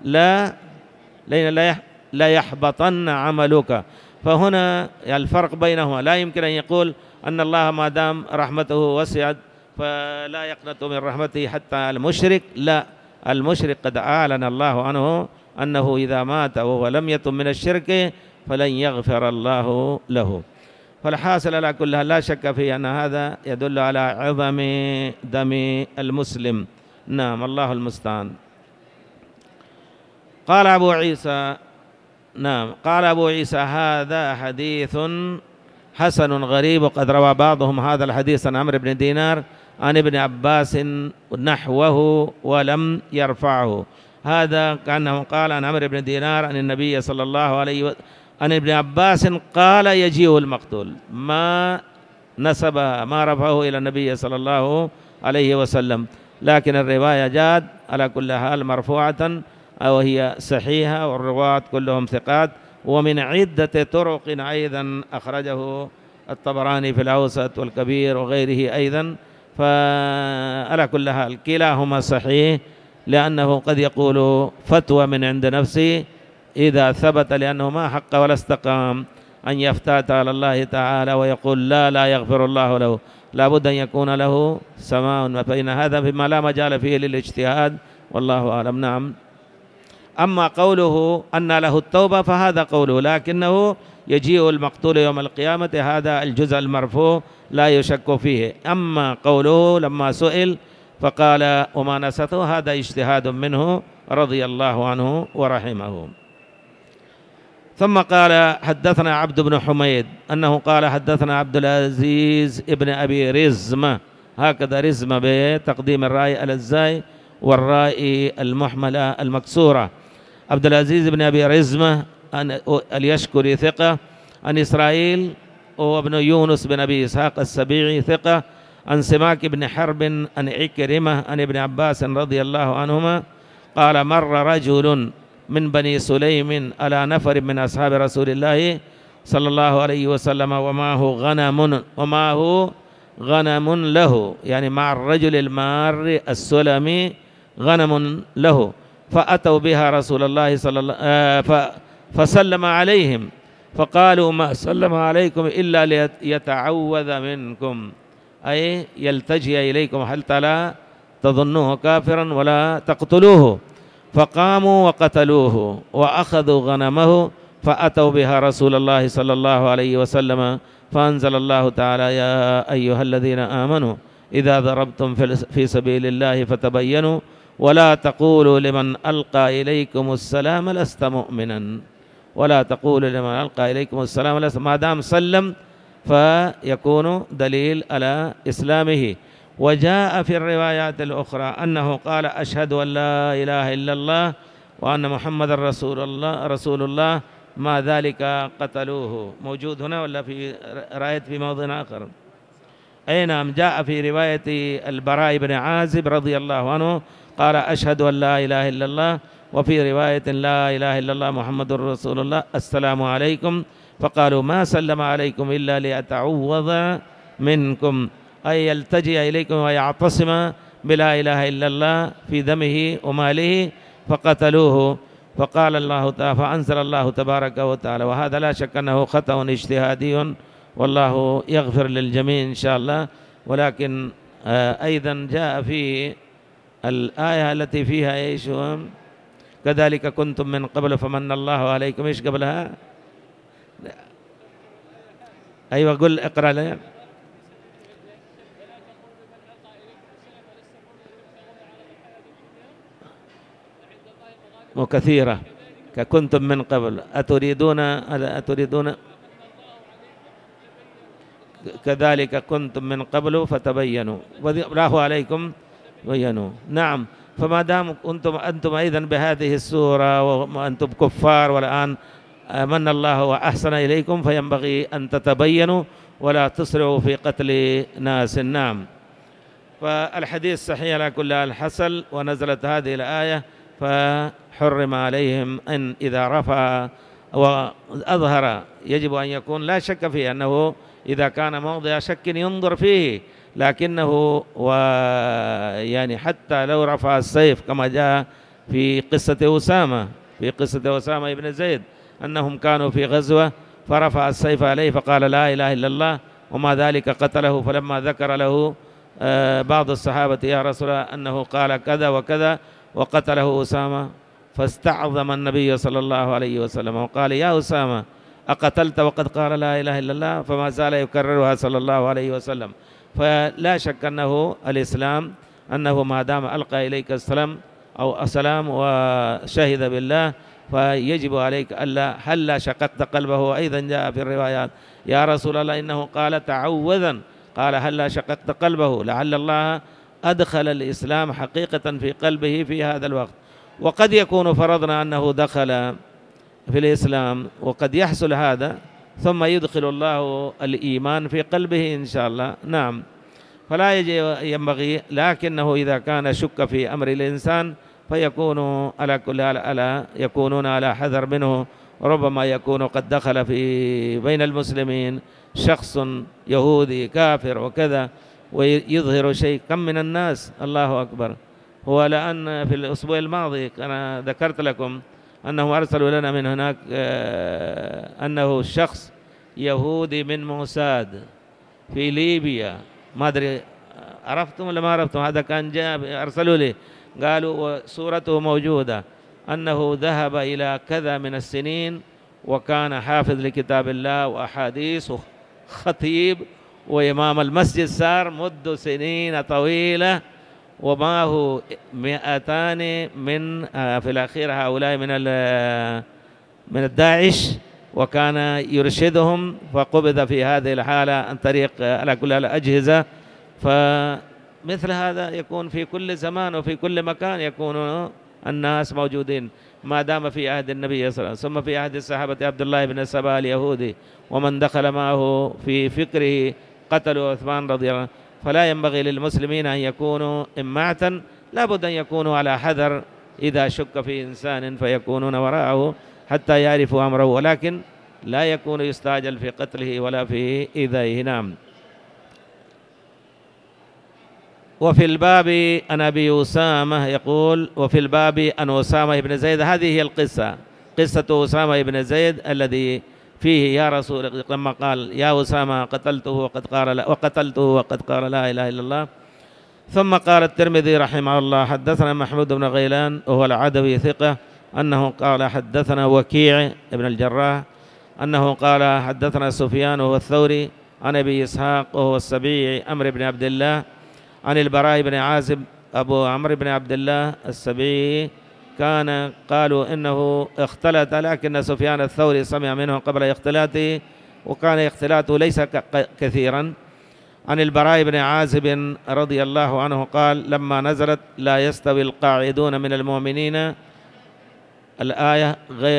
لا يحبطن عملك. فهنا الفرق بينهما، لا يمكن أن يقول أن الله ما دام رحمته وسعت فلا يقنط من رحمته حتى المشرك، لا، المشرك قد أعلن الله عنه أنه إذا مات وهو لم يتم من الشرك فلن يغفر الله له. فالحاصل على كلها لا شك في أن هذا يدل على عظم دم المسلم. نعم، الله المستعان. قال أبو عيسى هذا حديث حسن غريب، وقد روى بعضهم هذا الحديث عن عمرو بن دينار عن ابن عباس نحوه ولم يرفعه. هذا كأنه قال عن عمرو بن دينار عن النبي صلى الله عليه وسلم عن ابن عباس قال: يجيء المقتول، ما نسبها ما رفعه إلى النبي صلى الله عليه وسلم، لكن الرواية جاءت على كل حال مرفوعة وهي صحيحة، والرواة كلهم ثقات، ومن عدة طرق أيضا أخرجه الطبراني في الأوسط والكبير وغيره أيضا. فعلى كل حال كلاهما صحيح، لأنه قد يقول فتوى من عند نفسه إذا ثبت، لأنه ما حق ولا استقام أن يفتات على الله تعالى ويقول لا يغفر الله له، لا بد أن يكون له سماع، فإن هذا فيما لا مجال فيه للاجتهاد، والله أعلم. نعم. أما قوله أن له التوبة فهذا قوله، لكنه يجيء المقتول يوم القيامة، هذا الجزء المرفوع لا يشك فيه. أما قوله لما سئل فقال وما نسته، هذا اجتهاد منه رضي الله عنه ورحمه. ثم قال: حدثنا عبد بن حميد أنه قال: حدثنا عبد العزيز ابن أبي رزمة، هكذا رزمة بتقديم الراء على الزاي والراء المحملة المكسورة. عبد العزيز بن أبي رزمة اليشكري ثقة، عن إسرائيل وابن يونس بن أبي إسحاق السبيعي ثقة، عن سماك بن حرب عن عكرمة عن ابن عباس رضي الله عنهما قال: مر رجل من بني سليم على نفر من أصحاب رسول الله صلى الله عليه وسلم ومعه غنم له، يعني مع الرجل المار السلمي غنم له، فأتوا بها رسول الله فسلم عليهم، فقالوا: ما سلم عليكم إلا ليتعوذ منكم، أي يلتجئ إليكم حتى لا تظنوه كافرا ولا تقتلوه. فقاموا وقتلوه وأخذوا غنمه فأتوا بها رسول الله صلى الله عليه وسلم، فأنزل الله تعالى: يا أيها الذين آمنوا إذا ضربتم في سبيل الله فتبينوا ولا تقولوا لمن ألقى إليكم السلام لست مؤمنا. ولا تقولوا لمن ألقى إليكم السلام لست، ما دام سلم فيكون دليل على إسلامه. وجاء في الروايات الأخرى أنه قال: أشهد أن لا إله إلا الله وأن محمد رسول الله، ما ذلك قتلوه. موجود هنا ولا في رواية في موضع آخر؟ أي نعم، جاء في رواية البراء بن عازب رضي الله عنه قال: أشهد أن لا إله إلا الله، وفي رواية: لا إله إلا الله محمد رسول الله، السلام عليكم. فقالوا: ما سلم عليكم إلا ليتعوذ منكم، أي يلتجئ إليكم ويعتصم بلا إله إلا الله في دمه وماله، فقتلوه. فقال الله تعالى، فأنزل الله تبارك وتعالى، وهذا لا شك أنه خطأ اجتهادي والله يغفر للجميع إن شاء الله. ولكن أيضا جاء في الآية التي فيها إيش؟ كذلك كنتم من قبل فمن الله عليكم. إيش قبلها؟ أيوة قل اقرأ لي. وكثيرة ككنتم من قبل أتريدون كذلك كنتم من قبل فتبينوا الله عليكم بينوا. نعم، فما دام أنتم أيضا بهذه السورة وأنتم كفار والآن من الله وأحسن إليكم، فينبغي أن تتبينوا ولا تسرعوا في قتل ناس. نعم، فالحديث صحيح على كل الحصل. ونزلت هذه الآية: فحرم عليهم أن إذا رفع وأظهر، يجب أن يكون لا شك فيه أنه إذا كان موضع شك ينظر فيه، لكنه يعني حتى لو رفع السيف كما جاء في قصة أسامة بن زيد أنهم كانوا في غزوة فرفع السيف عليه فقال: لا إله إلا الله، وما ذلك قتله. فلما ذكر له بعض الصحابة: يا رسول الله أنه قال كذا وكذا وقتله أسامة، فاستعظم النبي صلى الله عليه وسلم وقال: يا أسامة أقتلت وقد قال لا إله إلا الله؟ فما زال يكررها صلى الله عليه وسلم. فلا شك أنه الإسلام أنه ما دام ألقى إليك السلام أو السلام وشهد بالله فيجب عليك ألا هلا شققت قلبه. أيضا جاء في الروايات: يا رسول الله إنه قال تعوذا، قال: هلا شققت قلبه، لعل الله أدخل الإسلام حقيقة في قلبه في هذا الوقت. وقد يكون فرضنا أنه دخل في الإسلام وقد يحصل هذا ثم يدخل الله الإيمان في قلبه إن شاء الله. نعم، فلا ينبغي، لكنه إذا كان شك في أمر الإنسان فيكون على كل حال يكونون على حذر منه. ربما يكون قد دخل في بين المسلمين شخص يهودي كافر وكذا ويظهر شيء. كم من الناس، الله أكبر. هو لأن في الأسبوع الماضي أنا ذكرت لكم أنهم أرسلوا لنا من هناك أنه شخص يهودي من موساد في ليبيا، ما أدري عرفتم ولا ما عرفتم؟ هذا كان جاء أرسلوا لي قالوا وصورته موجودة أنه ذهب إلى كذا من السنين وكان حافظ لكتاب الله وأحاديث وخطيب وإمام المسجد، صار مد سنين طويلة ومعه 200 من في الأخير هؤلاء من الداعش، وكان يرشدهم، فقبض في هذه الحالة عن طريق على كل الأجهزة. فمثل هذا يكون في كل زمان وفي كل مكان، يكون الناس موجودين ما دام في عهد النبي صلى الله عليه وسلم. ثم في عهد الصحابة عبد الله بن سبا اليهودي ومن دخل معه في فكره قتلوا عثمان رضي الله عنه. فلا ينبغي للمسلمين أن يكونوا إمعة، لا بد أن يكونوا على حذر إذا شك في إنسان فيكونون وراءه حتى يعرفوا أمره، ولكن لا يكون يستعجل في قتله ولا في إيذائه. نعم. وفي الباب عن أبي أسامة يقول: وفي الباب عن أسامة بن زيد. هذه هي القصة، قصة أسامة بن زيد الذي فيه يا رسول لما قال: يا أسامة قتلته وقد قال وقد قال لا إله إلا الله. ثم قال الترمذي رحمه الله: حدثنا محمود بن غيلان وهو العدوي ثقة، أنه قال حدثنا وكيع بن الجراح أنه قال حدثنا سفيان وهو الثوري عن أبي إسحاق وهو السبيعي عمرو بن عبد الله عن البراء بن عازب أبو عمرو بن عبد الله السبيعي كان قالوا إنه اختلط، لكن سفيان الثوري سمع منه قبل اختلاطه، وكان اختلاطه ليس كثيرا. عن البراء بن عازب رضي الله عنه قال: لما نزلت لا يستوي القاعدون من المؤمنين الآية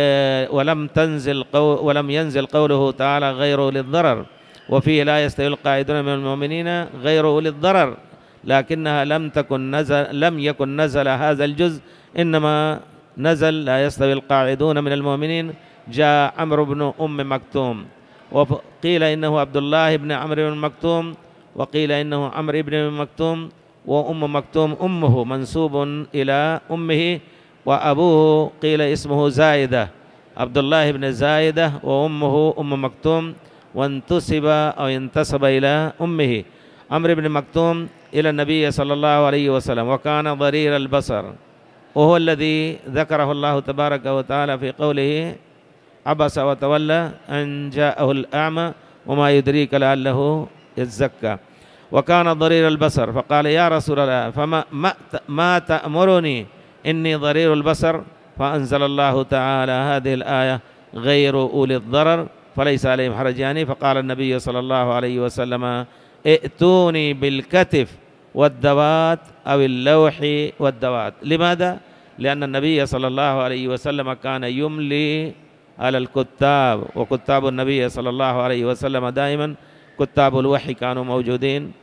ولم ينزل قوله تعالى غير أولي الضرر، وفيه لا يستوي القاعدون من المؤمنين غير أولي الضرر، لكنها لم يكن نزل هذا الجزء، إنما نزل لا يستوي القاعدون من المؤمنين. جاء عمرو بن أم مكتوم، وقيل إنه عبد الله بن عمرو بن مكتوم، وقيل إنه عمرو بن مكتوم، وأم مكتوم أمه منسوب إلى أمه، وأبوه قيل اسمه زايدة، عبد الله بن زايدة، وأمه أم مكتوم، وانتسب أو انتسب إلى أمه عمرو بن مكتوم إلى النبي صلى الله عليه وسلم، وكان ضرير البصر، وهو الذي ذكره الله تبارك وتعالى في قوله: عبس وتولى أن جاءه الأعمى وما يدريك لعله يزكى. وكان ضرير البصر، فقال: يا رسول الله، ما تأمرني؟ إني ضرير البصر. فأنزل الله تعالى هذه الآية: غير أولي الضرر فليس عليهم حرج. يعني فقال النبي صلى الله عليه وسلم: ائتوني بالكتف والدوات أو اللوح والدوات. لماذا؟ لأن النبي صلى الله عليه وسلم كان يملي على الكتاب، وكتاب النبي صلى الله عليه وسلم دائما كتاب الوحي كانوا موجودين،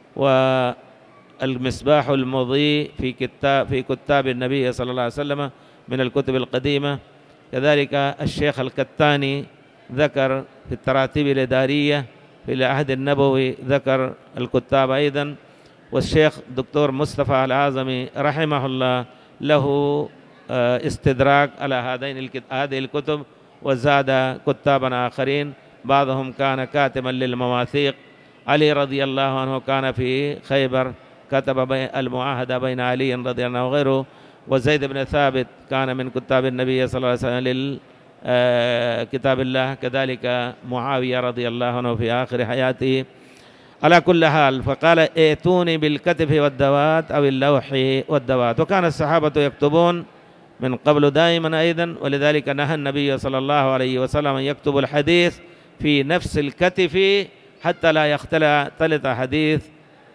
والمصباح المضيء في كتاب النبي صلى الله عليه وسلم من الكتب القديمة. كذلك الشيخ الكتاني ذكر في التراتيب الإدارية في العهد النبوي ذكر الكتاب أيضا، والشيخ دكتور مصطفى العازمي رحمه الله له استدراك على هذه الكتب، وزاد كتابا آخرين، بعضهم كان كاتما للمواثيق. علي رضي الله عنه كان في خيبر كتب المعاهدة بين علي رضي الله عنه وغيره، وزيد بن ثابت كان من كتاب النبي صلى الله عليه وسلم للكتاب الله، كذلك معاوية رضي الله عنه في آخر حياته. على كل حال، فقال: ائتوني بالكتف والدوات أو اللوح والدوات. وكان الصحابة يكتبون من قبل دائما أيضا، ولذلك نهى النبي صلى الله عليه وسلم أن يكتب الحديث في نفس الكتف حتى لا يختلط حديث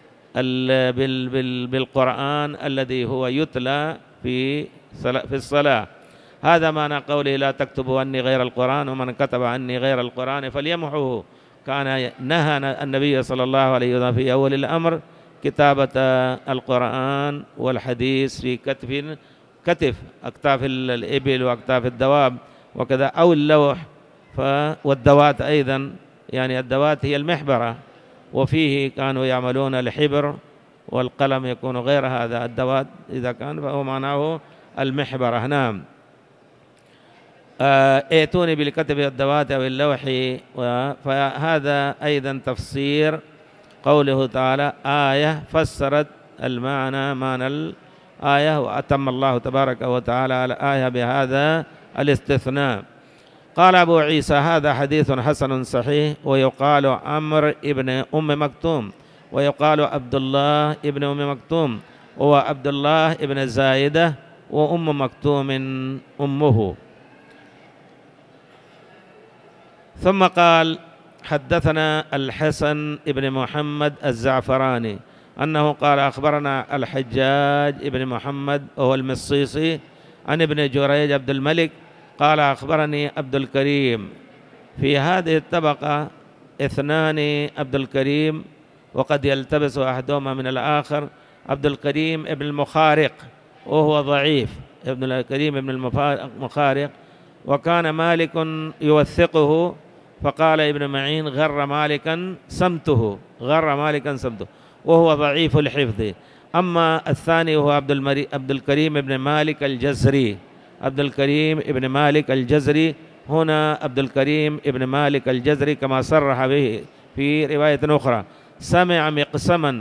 بالقرآن الذي هو يتلى في الصلاة. هذا معنى قوله: لا تكتبوا عني غير القرآن، ومن كتب عني غير القرآن فليمحوه. كان نهى النبي صلى الله عليه وسلم في أول الأمر كتابة القرآن والحديث في كتف أكتاف الإبل وأكتاف الدواب وكذا، أو اللوح والدوات أيضا، يعني الدوات هي المحبرة، وفيه كانوا يعملون الحبر والقلم يكون غير هذا. الدوات إذا كان فهو معناه المحبرة. نعم. ائتوني بالكتف والدوات أو اللوح. فهذا أيضا تفسير قوله تعالى: آية فسرت معنى الآية، وأتم الله تبارك وتعالى على الآية بهذا الاستثناء. قال أبو عيسى: هذا حديث حسن صحيح، ويقال عمرو ابن أم مكتوم، ويقال عبد الله ابن أم مكتوم، وهو عبد الله ابن زايدة، وأم مكتوم أمه. ثم قال: حدثنا الحسن ابن محمد الزعفراني أنه قال: أخبرنا الحجاج ابن محمد وهو المصيصي عن ابن جريج عبد الملك قال: أخبرني عبد الكريم. في هذه الطبقة اثنان عبد الكريم، وقد يلتبس أحدهما من الآخر. عبد الكريم ابن المخارق وهو ضعيف، ابن الكريم ابن المخارق، وكان مالك يوثقه، فقال ابن معين: غر مالكا سمته، وهو ضعيف الحفظ. أما الثاني هو عبد الكريم ابن مالك الجزري، عبد الكريم ابن مالك الجزري. هنا عبد الكريم ابن مالك الجزري كما صرح به في رواية أخرى: سمع مقسما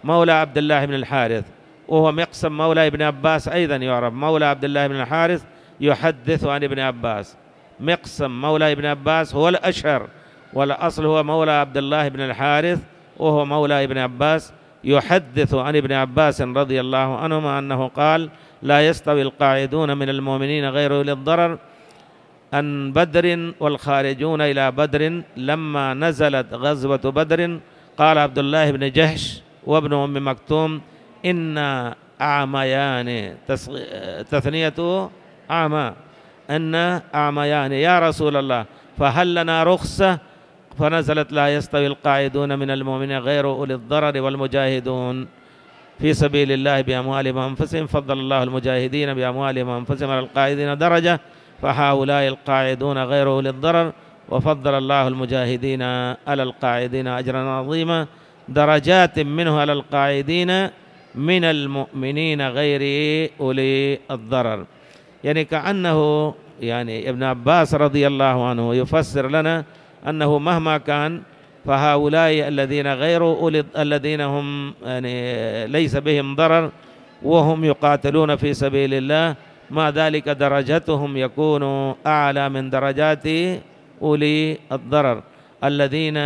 مولى عبد الله بن الحارث، وهو مقسم مولى ابن عباس أيضا يعرف مولى عبد الله بن الحارث، يحدث عن ابن عباس. مقسم مولى ابن عباس هو الأشهر، والأصل هو مولى عبد الله بن الحارث وهو مولى ابن عباس، يحدث عن ابن عباس رضي الله عنهما أنه قال: لا يستوي القاعدون من المؤمنين غير أولي الضرر عن بدر والخارجون إلى بدر. لما نزلت غزوة بدر قال عبد الله بن جحش وابن أم مكتوم: إن أعميان، تثنيته أعمى، أن أعميان يا رسول الله فهل لنا رخصة؟ فنزلت: لا يستوي القاعدون من المؤمنين غير أولي الضرر والمجاهدون في سبيل الله بأموالهم وأنفسهم، فضل الله المجاهدين بأموالهم وأنفسهم على القاعدين درجة، فهؤلاء القاعدون غير أولي الضرر، وفضل الله المجاهدين على القاعدين أجرا عظيما، درجات منه على القاعدين من المؤمنين غير أولي الضرر. يعني كأنه ابن عباس رضي الله عنه يفسر لنا أنه مهما كان فهؤلاء الذين الذين هم ليس بهم ضرر وهم يقاتلون في سبيل الله، مع ذلك درجتهم يكون أعلى من درجات أولي الضرر الذين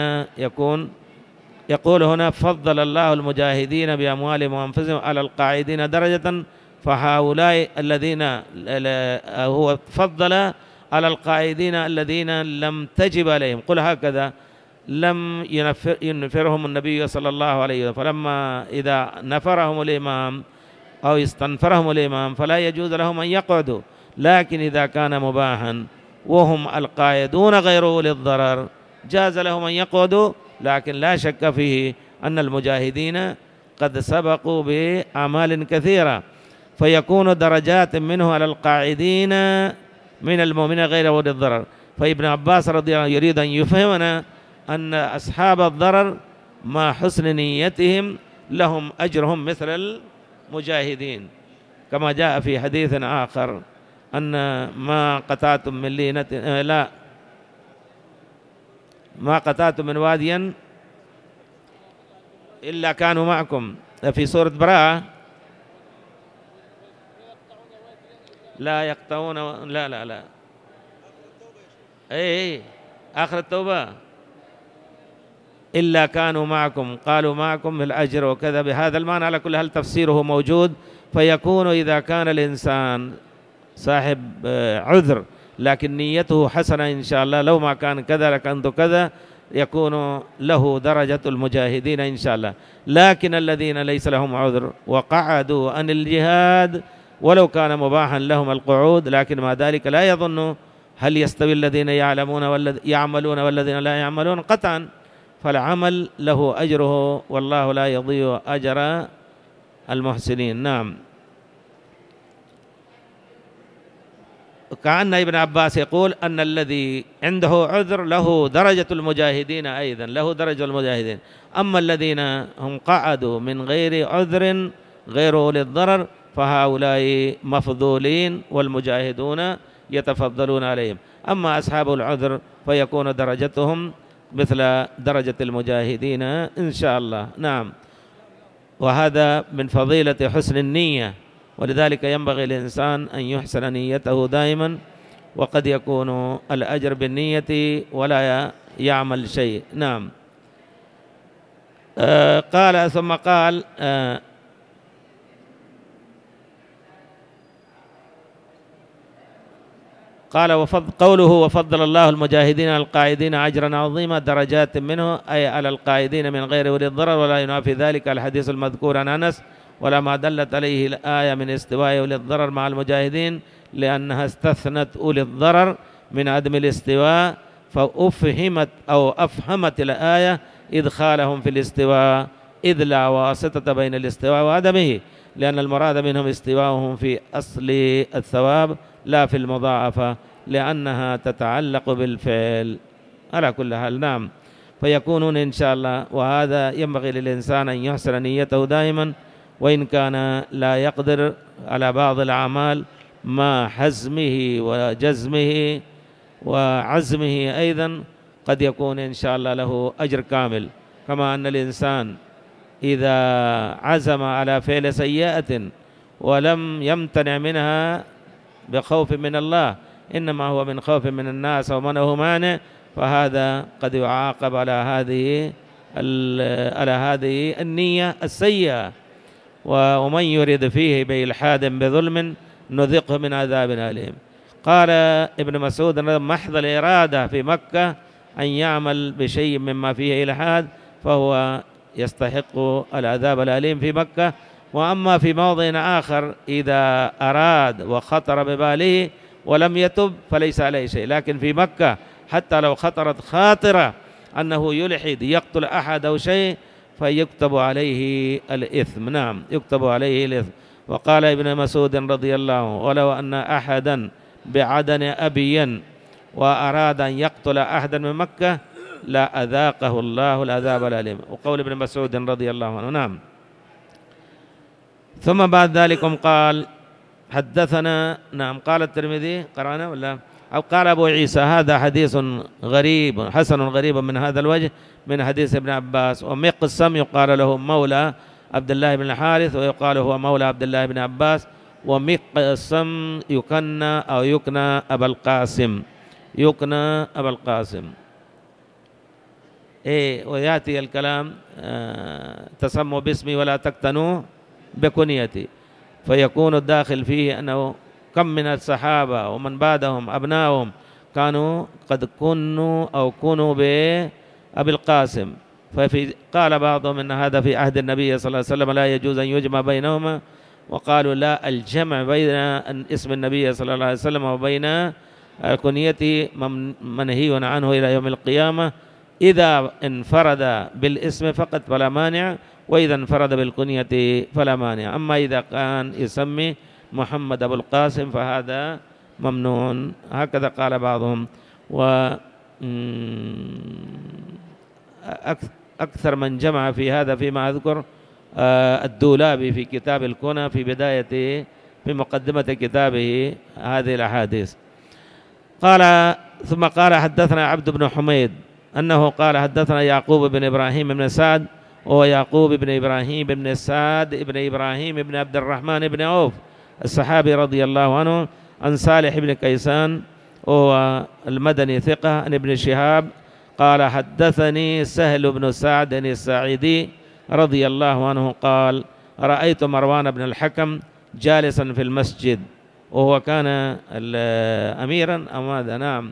يقول هنا: فضل الله المجاهدين بأموالهم وأنفسهم على القاعدين درجة، فهؤلاء الذين هو فضل على القاعدين الذين لم تجب عليهم، قل هكذا، لم ينفرهم النبي صلى الله عليه وسلم، فلما إذا نفرهم الإمام أو استنفرهم الإمام فلا يجوز لهم أن يقعدوا، لكن إذا كان مباحا وهم القاعدون غير أولي الضرر جاز لهم أن يقعدوا، لكن لا شك فيه أن المجاهدين قد سبقوا بأعمال كثيرة، فيكون درجات منه على القاعدين من المؤمنين غير أولي الضرر. فابن عباس رضي الله عنه يريد أن يفهمنا أن أصحاب الضرر مع حسن نيتهم لهم أجرهم مثل المجاهدين، كما جاء في حديث آخر أن ما قطعتم من لينة ما قطعتم من واديا إلا كانوا معكم، في سورة براءة، لا يقطعون، لا أي آخر التوبة، إلا كانوا معكم، قالوا معكم بالأجر وكذا، بهذا المعنى. على كل حال تفسيره موجود، فيكون إذا كان الإنسان صاحب عذر لكن نيته حسنة إن شاء الله، لو ما كان كذا لكنت كذا، يكون له درجة المجاهدين إن شاء الله. لكن الذين ليس لهم عذر وقعدوا عن الجهاد ولو كان مباحا لهم القعود، لكن مع ذلك لا يظن هل يستوي الذين يعملون والذين لا يعملون، قطعا فالعمل له أجره والله لا يضيع أجر المحسنين. نعم. كأن ابن عباس يقول أن الذي عنده عذر له درجة المجاهدين، أيضا له درجة المجاهدين، أما الذين هم قعدوا من غير عذر غير أولي الضرر فهؤلاء مفضولين والمجاهدون يتفضلون عليهم. أما أصحاب العذر فيكون درجتهم مثل درجة المجاهدين إن شاء الله. نعم. وهذا من فضيلة حسن النية، ولذلك ينبغي الإنسان أن يحسن نيته دائما، وقد يكون الأجر بالنية ولا يعمل شيء. نعم. قال ثم قال قوله وفضل الله المجاهدين على القاعدين أجرا عظيما، درجات منه أي على القاعدين من غير أولي الضرر، ولا ينافي ذلك الحديث المذكور عن أنس ولا ما دلت عليه الآية من استواء أولي الضرر مع المجاهدين، لأنها استثنت أولي الضرر من عدم الاستواء، فأفهمت أو أفهمت الآية إدخالهم في الاستواء، إذ لا واسطة بين الاستواء وعدمه، لأن المراد منهم استواءهم في أصل الثواب لا في المضاعفة، لأنها تتعلق بالفعل. على كل حال. نعم. فيكونون إن شاء الله، وهذا ينبغي للإنسان أن يحسن نيته دائما، وإن كان لا يقدر على بعض الأعمال مع حزمه وجزمه وعزمه أيضا قد يكون إن شاء الله له أجر كامل، كما أن الإنسان إذا عزم على فعل سيئة ولم يمتنع منها بخوف من الله، إنما هو من خوف من الناس أو منه مانع، فهذا قد يعاقب على هذه النية السيئة. ومن يرد فيه بإلحاد بظلم نذقه من عذاب أليم. قال ابن مسعود: محض الإرادة في مكة أن يعمل بشيء مما فيه إلحاد فهو يستحق العذاب الأليم في مكة. وأما في موضع آخر إذا أراد وخطر بباله ولم يتب فليس عليه شيء، لكن في مكة حتى لو خطرت خاطرة أنه يلحد يقتل أحد أو شيء فيكتب عليه الإثم. نعم، يكتب عليه الإثم. وقال ابن مسعود رضي الله عنه: ولو أن أحدا بعدن أبين وأراد أن يقتل أحدا من مكة لا أذاقه الله العذاب الأليم. وقول ابن مسعود رضي الله عنه. نعم. ثم بعد ذلك قال: حدثنا، نعم، قال الترمذي، قرأنا ولا؟ أو قال أبو عيسى: هذا حديث غريب حسن غريب من هذا الوجه من حديث ابن عباس. ومقسم يقال له مولى عبد الله بن الحارث، ويقال هو مولى عبد الله بن عباس. ومقسم يكنى أو يكنى أبا القاسم، يكنى أبا القاسم. ويأتي الكلام: تسموا باسمي ولا تكتنوا بكنيتي، فيكون الداخل فيه أنه كم من الصحابة ومن بعدهم أبنائهم كانوا قد كونوا بأبي القاسم. قال بعضهم أن هذا في عهد النبي صلى الله عليه وسلم لا يجوز أن يجمع بينهما، وقالوا لا، الجمع بين اسم النبي صلى الله عليه وسلم وبين كنيته منهي عنه إلى يوم القيامة. إذا انفرد بالاسم فقط فلا مانع، وإذا انفرد بالكنية فلا مانع. أما إذا كان يسمي محمد أبو القاسم فهذا ممنوع. هكذا قال بعضهم. أكثر من جمع في هذا فيما أذكر الدولابي في كتاب الكنى في بداية في مقدمة كتابه هذه الأحاديث. قال: ثم قال: حدثنا عبد بن حميد أنه قال: حدثنا يعقوب بن إبراهيم بن سعد، وهو يعقوب بن إبراهيم بن سعد بن إبراهيم بن عبد الرحمن بن عوف الصحابي رضي الله عنه، عن صالح بن كيسان وهو المدني ثقة، عن ابن شهاب قال: حدثني سهل بن سعد الساعدي رضي الله عنه قال: رأيت مروان بن الحكم جالسا في المسجد، وهو كان أميرا أو ماذا؟ نعم،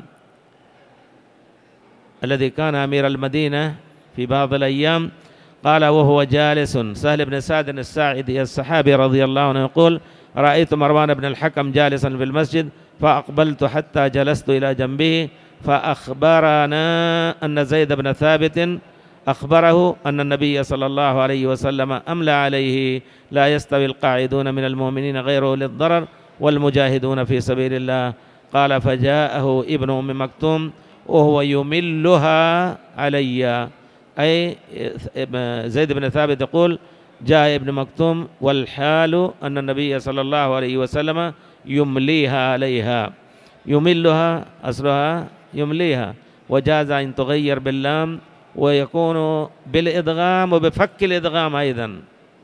الذي كان أمير المدينة في بعض الأيام. قال: وهو جالس، سهل بن سعد الساعدي الصحابي رضي الله عنه يقول: رأيت مروان بن الحكم جالسا في المسجد فأقبلت حتى جلست إلى جنبه فأخبرنا أن زيد بن ثابت أخبره أن النبي صلى الله عليه وسلم أملى عليه: لا يستوي القاعدون من المؤمنين غير أولي الضرر والمجاهدون في سبيل الله. قال: فجاءه ابن أم مكتوم وهو يملها علي، أي زيد بن ثابت يقول: جاء ابن مكتوم والحال أن النبي صلى الله عليه وسلم يمليها عليها. يملها أصلها يمليها، وجاز أن تغير باللام ويكون بالإدغام وبفك الإدغام أيضا.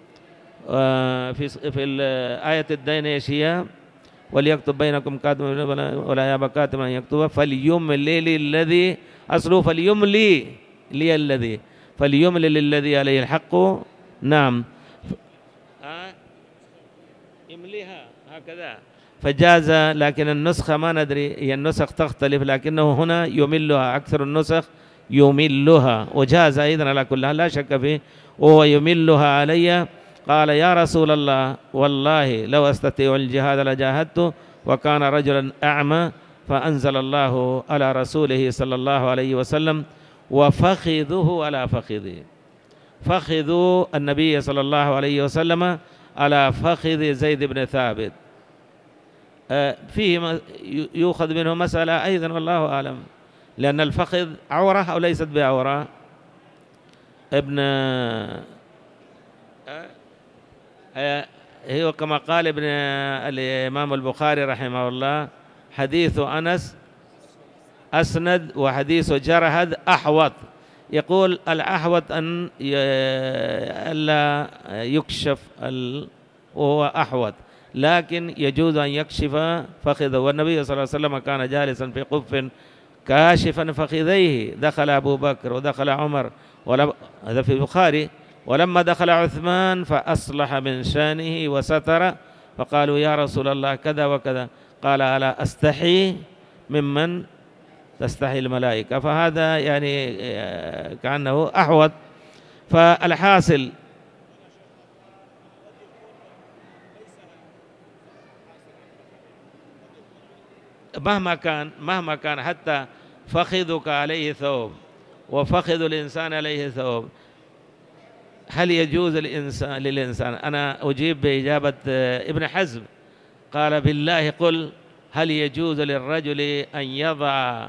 في الآية الدينيشية: وليكتب بينكم كاتب ولا يأبى كاتب أن يكتب فليملي الذي، أصله فليملي لي الذي، فليملي للذي عليه الحق. نعم، يمليها هكذا فجاز. لكن النسخة ما ندري، هي النسخ تختلف، لكنه هنا يملها، أكثر النسخ يملها، وجاز أيضا على كل حال لا شك فيه. وهو يملها علي. قال: يا رسول الله، والله لو أستطيع الجهاد لجاهدت. وكان رجلا أعمى، فأنزل الله على رسوله صلى الله عليه وسلم: وفخذه على فخذه. فخذ النبي صلى الله عليه وسلم على فخذ زيد بن ثابت. فيه يؤخذ منه مسألة أيضا والله أعلم، لأن الفخذ عورة أو ليست بعورة؟ هو كما قال ابن الإمام البخاري رحمه الله: حديث أنس أسند وحديث جرهد أحوط. يقول الأحوط أن ألا يكشف وهو أحوط، لكن يجوز أن يكشف فخذه. والنبي صلى الله عليه وسلم كان جالسا في قف كاشفا فخذيه، دخل أبو بكر ودخل عمر، هذا في البخاري، ولما دخل عثمان فأصلح من شانه وستر، فقالوا يا رسول الله كذا وكذا، قال ألا أستحي ممن تستحي الملائكة؟ فهذا يعني كأنه أحوط. فالحاصل مهما كان حتى فخذك عليه ثوب وفخذ الإنسان عليه ثوب، هل يجوز للإنسان؟ أنا أجيب بإجابة ابن حزم، قال بالله قل هل يجوز للرجل أن يضع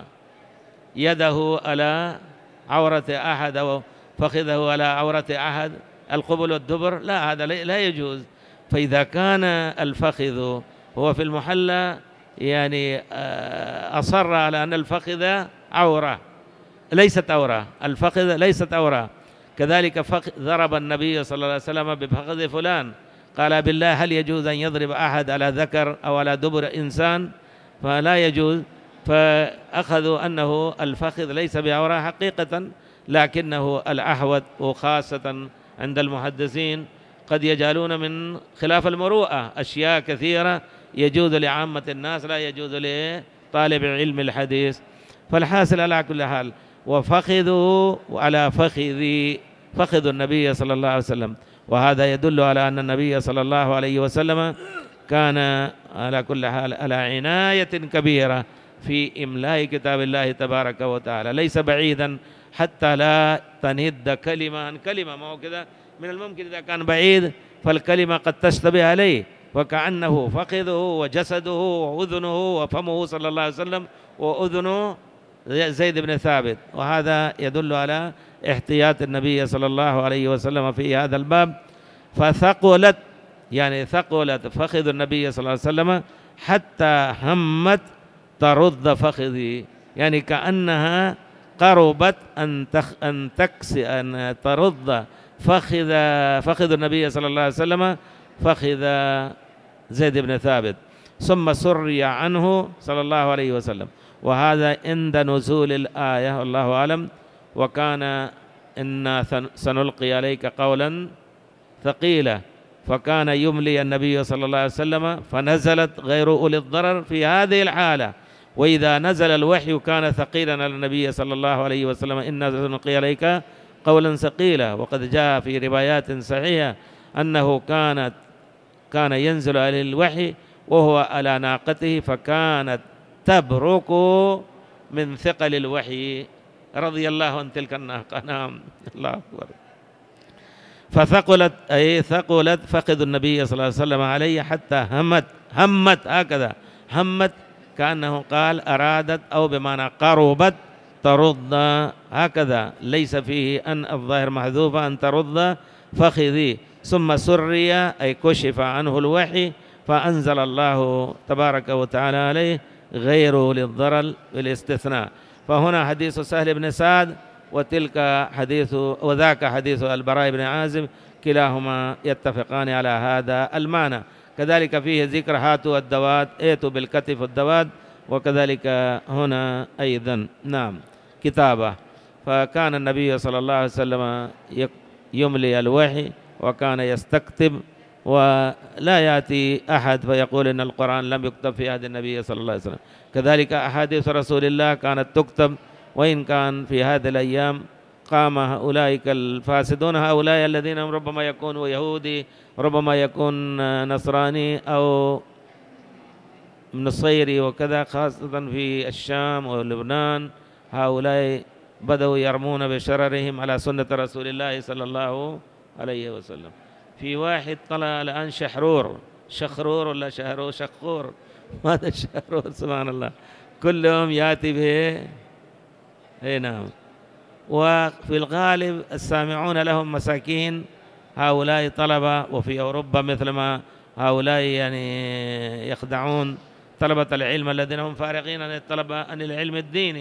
يده على عورة أحد أو فخذه على عورة أحد، القبل والدبر؟ لا، هذا لا يجوز. فإذا كان الفخذ هو في المحلى يعني أصر على أن الفخذ عورة، ليست عورة، الفخذ ليست عورة. كذلك ضرب النبي صلى الله عليه وسلم بفخذ فلان، قال بالله هل يجوز أن يضرب أحد على ذكر أو على دبر إنسان؟ فلا يجوز. فأخذوا أنه الفخذ ليس بعورة حقيقة، لكنه الأحوط، وخاصة عند المحدثين قد يجعلون من خلاف المروءة أشياء كثيرة يجوز لعامة الناس لا يجوز لطالب علم الحديث. فالحاصل على كل حال، وفخذه على فخذ النبي صلى الله عليه وسلم، وهذا يدل على أن النبي صلى الله عليه وسلم كان على كل حال على عناية كبيرة في إملاء كتاب الله تبارك وتعالى، ليس بعيدا حتى لا تنهد كلمة عن كلمة. ما هو كذا من الممكن إذا كان بعيد فالكلمة قد تشتبه عليه، وكأنه فخذه وجسده وأذنه وفمه صلى الله عليه وسلم وأذنه زيد بن ثابت. وهذا يدل على احتياط النبي صلى الله عليه وسلم في هذا الباب. فثقلت ثقلت فخذ النبي صلى الله عليه وسلم حتى همت ترد فخذي، يعني كأنها قربت أن ترد فخذ النبي صلى الله عليه وسلم فخذ زيد بن ثابت، ثم سري عنه صلى الله عليه وسلم. وهذا عند نزول الآية والله أعلم. وكان إنا سنلقي عليك قولا ثقيلا، فكان يملي النبي صلى الله عليه وسلم، فنزلت غير أولي الضرر في هذه الحالة. وإذا نزل الوحي كان ثقيلا على النبي صلى الله عليه وسلم، إنا سنلقي عليك قولا ثقيلا. وقد جاء في روايات صحيحة أنه كان ينزل عليه الوحي وهو على ناقته، فكانت تبرك من ثقل الوحي رضي الله عن تلك الناقة. نعم، الله أكبر. فثقلت ثقلت فخذ النبي صلى الله عليه وسلم عليه حتى همت هكذا، همت كأنه قال أرادت أو بمعنى قربت ترد هكذا، ليس فيه أن الظاهر محذوفة أن ترد فخذي. ثم سري أي كشف عنه الوحي، فأنزل الله تبارك وتعالى عليه غيره للضرر بالاستثناء. فهنا حديث سهل بن سعد وذاك حديث البراء بن عازب، كلاهما يتفقان على هذا المعنى. كذلك فيه ذكر هاتوا الدواد، ائتوا بالكتف والدواد، وكذلك هنا أيضا نعم كتابة. فكان النبي صلى الله عليه وسلم يملي الوحي وكان يستكتب، ولا يأتي أحد فيقول إن القرآن لم يكتب في عهد النبي صلى الله عليه وسلم. كذلك أحاديث رسول الله كانت تكتب، وإن كان في هذه الأيام قام أولئك الفاسدون، هؤلاء الذين ربما يكون يهودي، ربما يكون نصراني أو نصيري وكذا، خاصة في الشام ولبنان، هؤلاء بدأوا يرمون بشررهم على سنة رسول الله صلى الله عليه وسلم. في واحد طلع الآن شخرور ولا شخور، ماذا شخرور؟ سبحان الله، كلهم يأتي به. اي نعم. وفي الغالب السامعون لهم مساكين، هؤلاء طلبة، وفي أوروبا مثلما هؤلاء يعني يخدعون طلبة العلم الذين هم فارغين عن العلم الديني،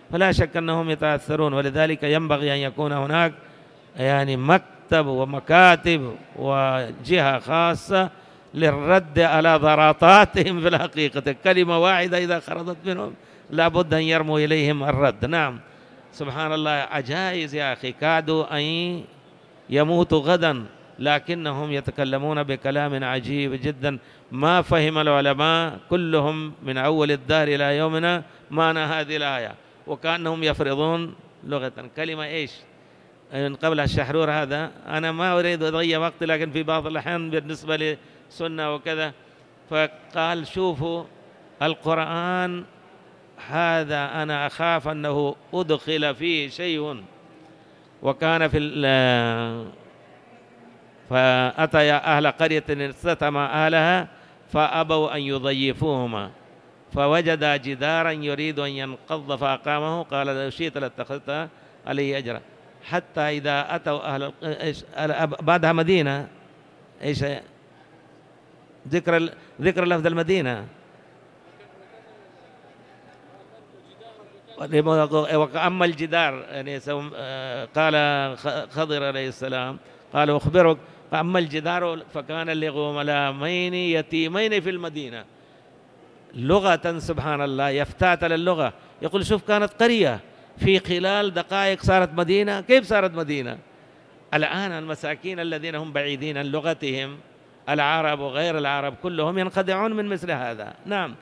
فلا شك أنهم يتأثرون. ولذلك ينبغي أن يكون هناك يعني مكتب ومكاتب وجهة خاصة للرد على ضراطاتهم. في الحقيقة كلمة واحدة إذا خرجت منهم لابد أن يرموا إليهم الرد. نعم، سبحان الله، عجائز يا أخي، كادوا أن يموتوا غدا لكنهم يتكلمون بكلام عجيب جدا ما فهم العلماء كلهم من أول الدهر إلى يومنا معنى هذه الآية، وكأنهم يفرضون لغة كلمة إيش من قبل الشحرور هذا. أنا ما أريد أضيع وقت، لكن في بعض الأحيان بالنسبة لسنة وكذا، فقال شوفوا القرآن هذا أنا أخاف أنه أدخل فيه شيء وكان في فأتيا أهل قرية استتم أهلها فأبوا أن يضيفوهما فوجد جدارا يريد أن ينقض فأقامه قال لو شئت لاتخذت عليه أجرا. حتى إذا أتوا أهل بعدها مدينة إيش ذكر لفظ المدينة وأما الجدار يعني قال خضر عليه السلام قال أخبرك فأما الجدار فكان لغلامين يتيمين في المدينة. لغة سبحان الله يفتات للغة، يقول شوف كانت قرية في خلال دقائق صارت مدينة. كيف صارت مدينة؟ الآن المساكين الذين هم بعيدين عن لغتهم العرب وغير العرب كلهم ينخدعون من مثل هذا. نعم،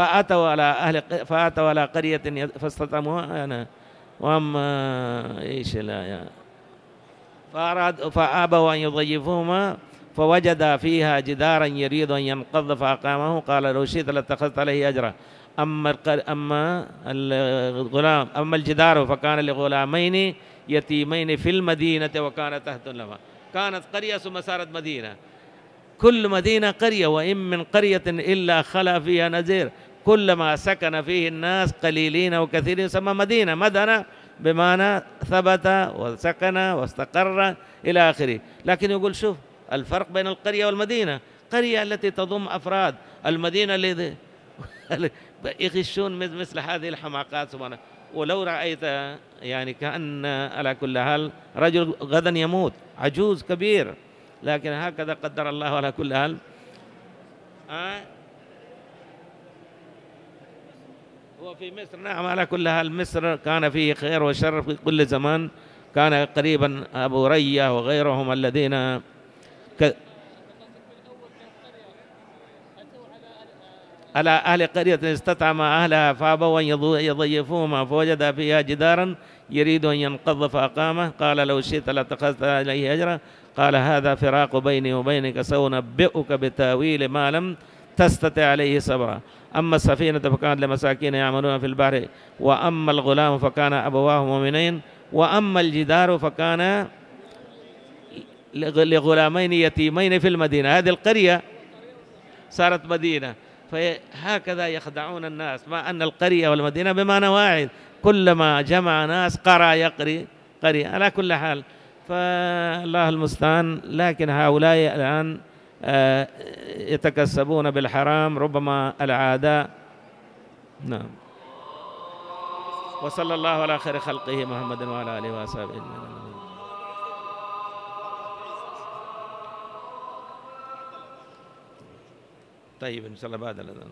فأتوا على قرية فاستطعموها أنا وأما إيش لا يا فأبوا أن يضيفوهما فوجد فيها جدارا يريد أن ينقض فأقامه قال لو شئت لاتخذت عليه أجرا. أما الغلام أما الجدار فكان لغلامين يتيمين في المدينة وكان تحت لهما. كانت قرية ثم صارت مدينة. كل مدينة قرية، وإن من قرية إلا خلا فيها نذير. كلما سكن فيه الناس قليلين وكثيرين يسمى مدينة. مدن بمعنى ثبت وسكن واستقر إلى آخره. لكن يقول شوف الفرق بين القرية والمدينة، قرية التي تضم أفراد، المدينة الذي يغشون مثل هذه الحماقات سبحانه. ولو رأيت يعني كأن على كل حال رجل غدا يموت عجوز كبير، لكن هكذا قدر الله على كل حال. هو في مصر نعم، على كل حال مصر كان فيه خير وشر في كل زمان. كان قريبا أبو رية وغيرهم الذين على أهل قرية استطعم أهلها فأبوا أن يضيفوهما فوجد فيها جدارا يريد أن ينقض فأقامه قال لو شئت لاتخذت عليه أجرا قال هذا فراق بيني وبينك سأنبئك بتاويل ما لم تستطع عليه صبرا. أما السفينة فكانت لمساكين يعملون في البحر وأما الغلام فكان أبواه مؤمنين وأما الجدار فكان لغلامين يتيمين في المدينة. هذه القرية صارت مدينة. فهكذا يخدعون الناس مع أن القرية والمدينة بمعنى واحد. كلما جمع ناس قرى يقري قرية. على كل حال فالله المستعان. لكن هؤلاء الآن يتكسبون بالحرام ربما العادة. نعم. وصلى الله على خير خلقه محمد وعلى آله وصحبه أجمعين. طيب إن شاء الله بعد الأذان.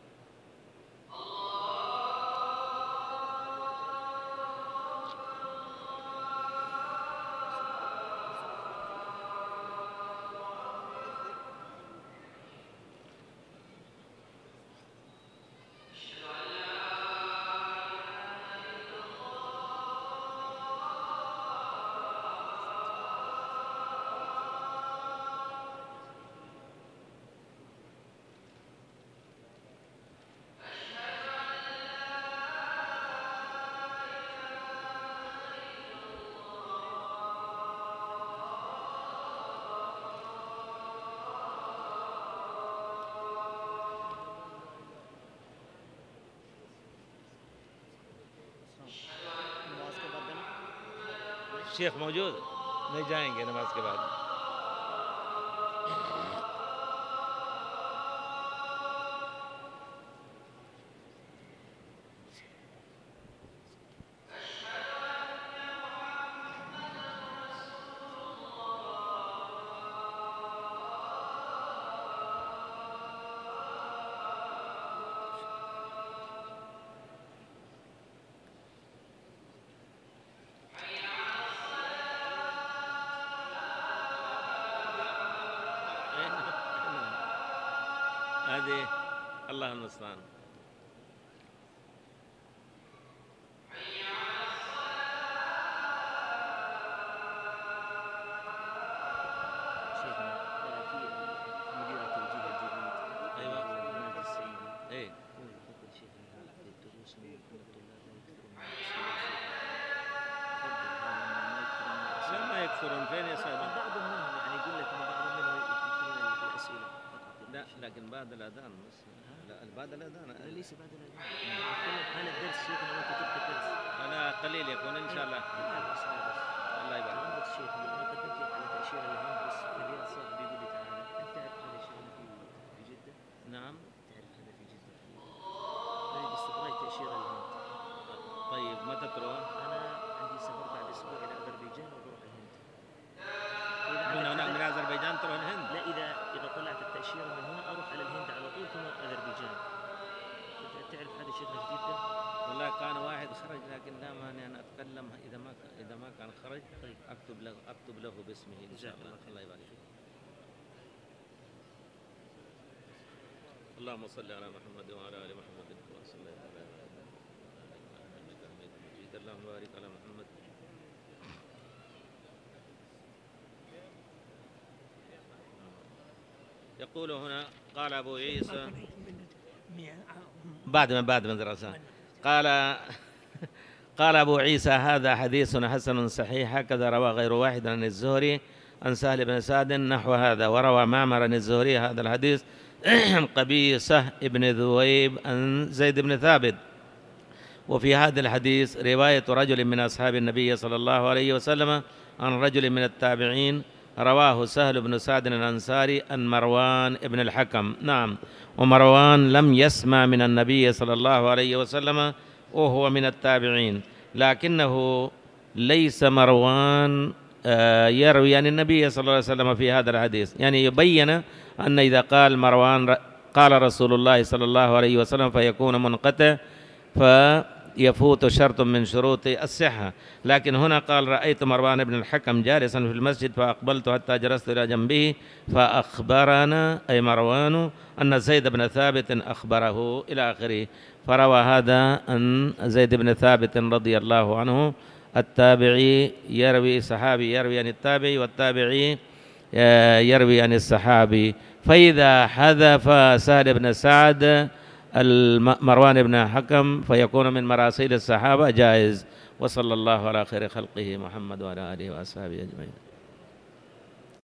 الشيخ موجود नहीं जाएंगे नमाज के बाद. هذه الله المستعان. يكثرون فين يا سادة؟ بعضهم منهم يعني يقول لك ان بعضهم منهم يكثرون الاسئله فقط. لا لكن بعد الاذان بس. لا بعد الاذان. لا ليس بعد الاذان. هذا الدرس شيخنا وانت تبدا الدرس. انا قليل يكون ان شاء الله. لا بس الله يبارك. عندك الشيخ انا قدمت لك على تاشيره الهند بس في الرياض صاحبي يقول لي تعال انت تعرف هذا الشيء في جده؟ نعم. تعرف هذا في جده؟ انا باستقرار تاشيره الهند. طيب متى تروح؟ انا عندي سفر بعد اسبوع الى اذربيجان وبروح الهند. من هناك من اذربيجان تروح الهند؟ لا اذا طلعت التاشيره من هنا اروح على الهند على طول ثم اذربيجان. تعرف هذا شيخنا في جده؟ والله كان واحد خرج لكن لا مانع ان اتكلم اذا ما كان خرج. طيب اكتب له باسمه ان شاء الله. الله يبارك فيك. اللهم صل على محمد وعلى ال محمد كما صليت على انك حميد مجيد. اللهم بارك على محمد. يقول هنا قال ابو عيسى بعد من دراسة قال أبو عيسى هذا حديث حسن صحيح هكذا روى غير واحد عن الزهري عن سهل بن سعد نحو هذا، وروى معمر عن الزهري هذا الحديث عن قبيصة بن ذويب عن زيد بن ثابت. وفي هذا الحديث رواية رجل من أصحاب النبي صلى الله عليه وسلم عن رجل من التابعين رواه سهل بن سعد الأنصاري عن مروان بن الحكم. نعم، ومروان لم يسمع من النبي صلى الله عليه وسلم وهو من التابعين، لكنه ليس مروان يروي عن النبي صلى الله عليه وسلم في هذا الحديث. يعني يبين أن إذا قال مروان قال رسول الله صلى الله عليه وسلم فيكون منقطع فيفوت شرط من شروط الصحة. لكن هنا قال رأيت مروان بن الحكم جالسا في المسجد فأقبلت حتى جلست إلى جنبه فأخبرنا أي مروان أن زيد بن ثابت أخبره إلى آخره. فروى هذا عن زيد بن ثابت رضي الله عنه. التابعي يروي صحابي يروي عن التابعي والتابعي يروي عن الصحابي. فإذا حذف سهل بن سعد مروان بن حكم فيكون من مراسيل الصحابة جائز. وصلى الله على خير خلقه محمد وعلى آله وأصحابه أجمعين.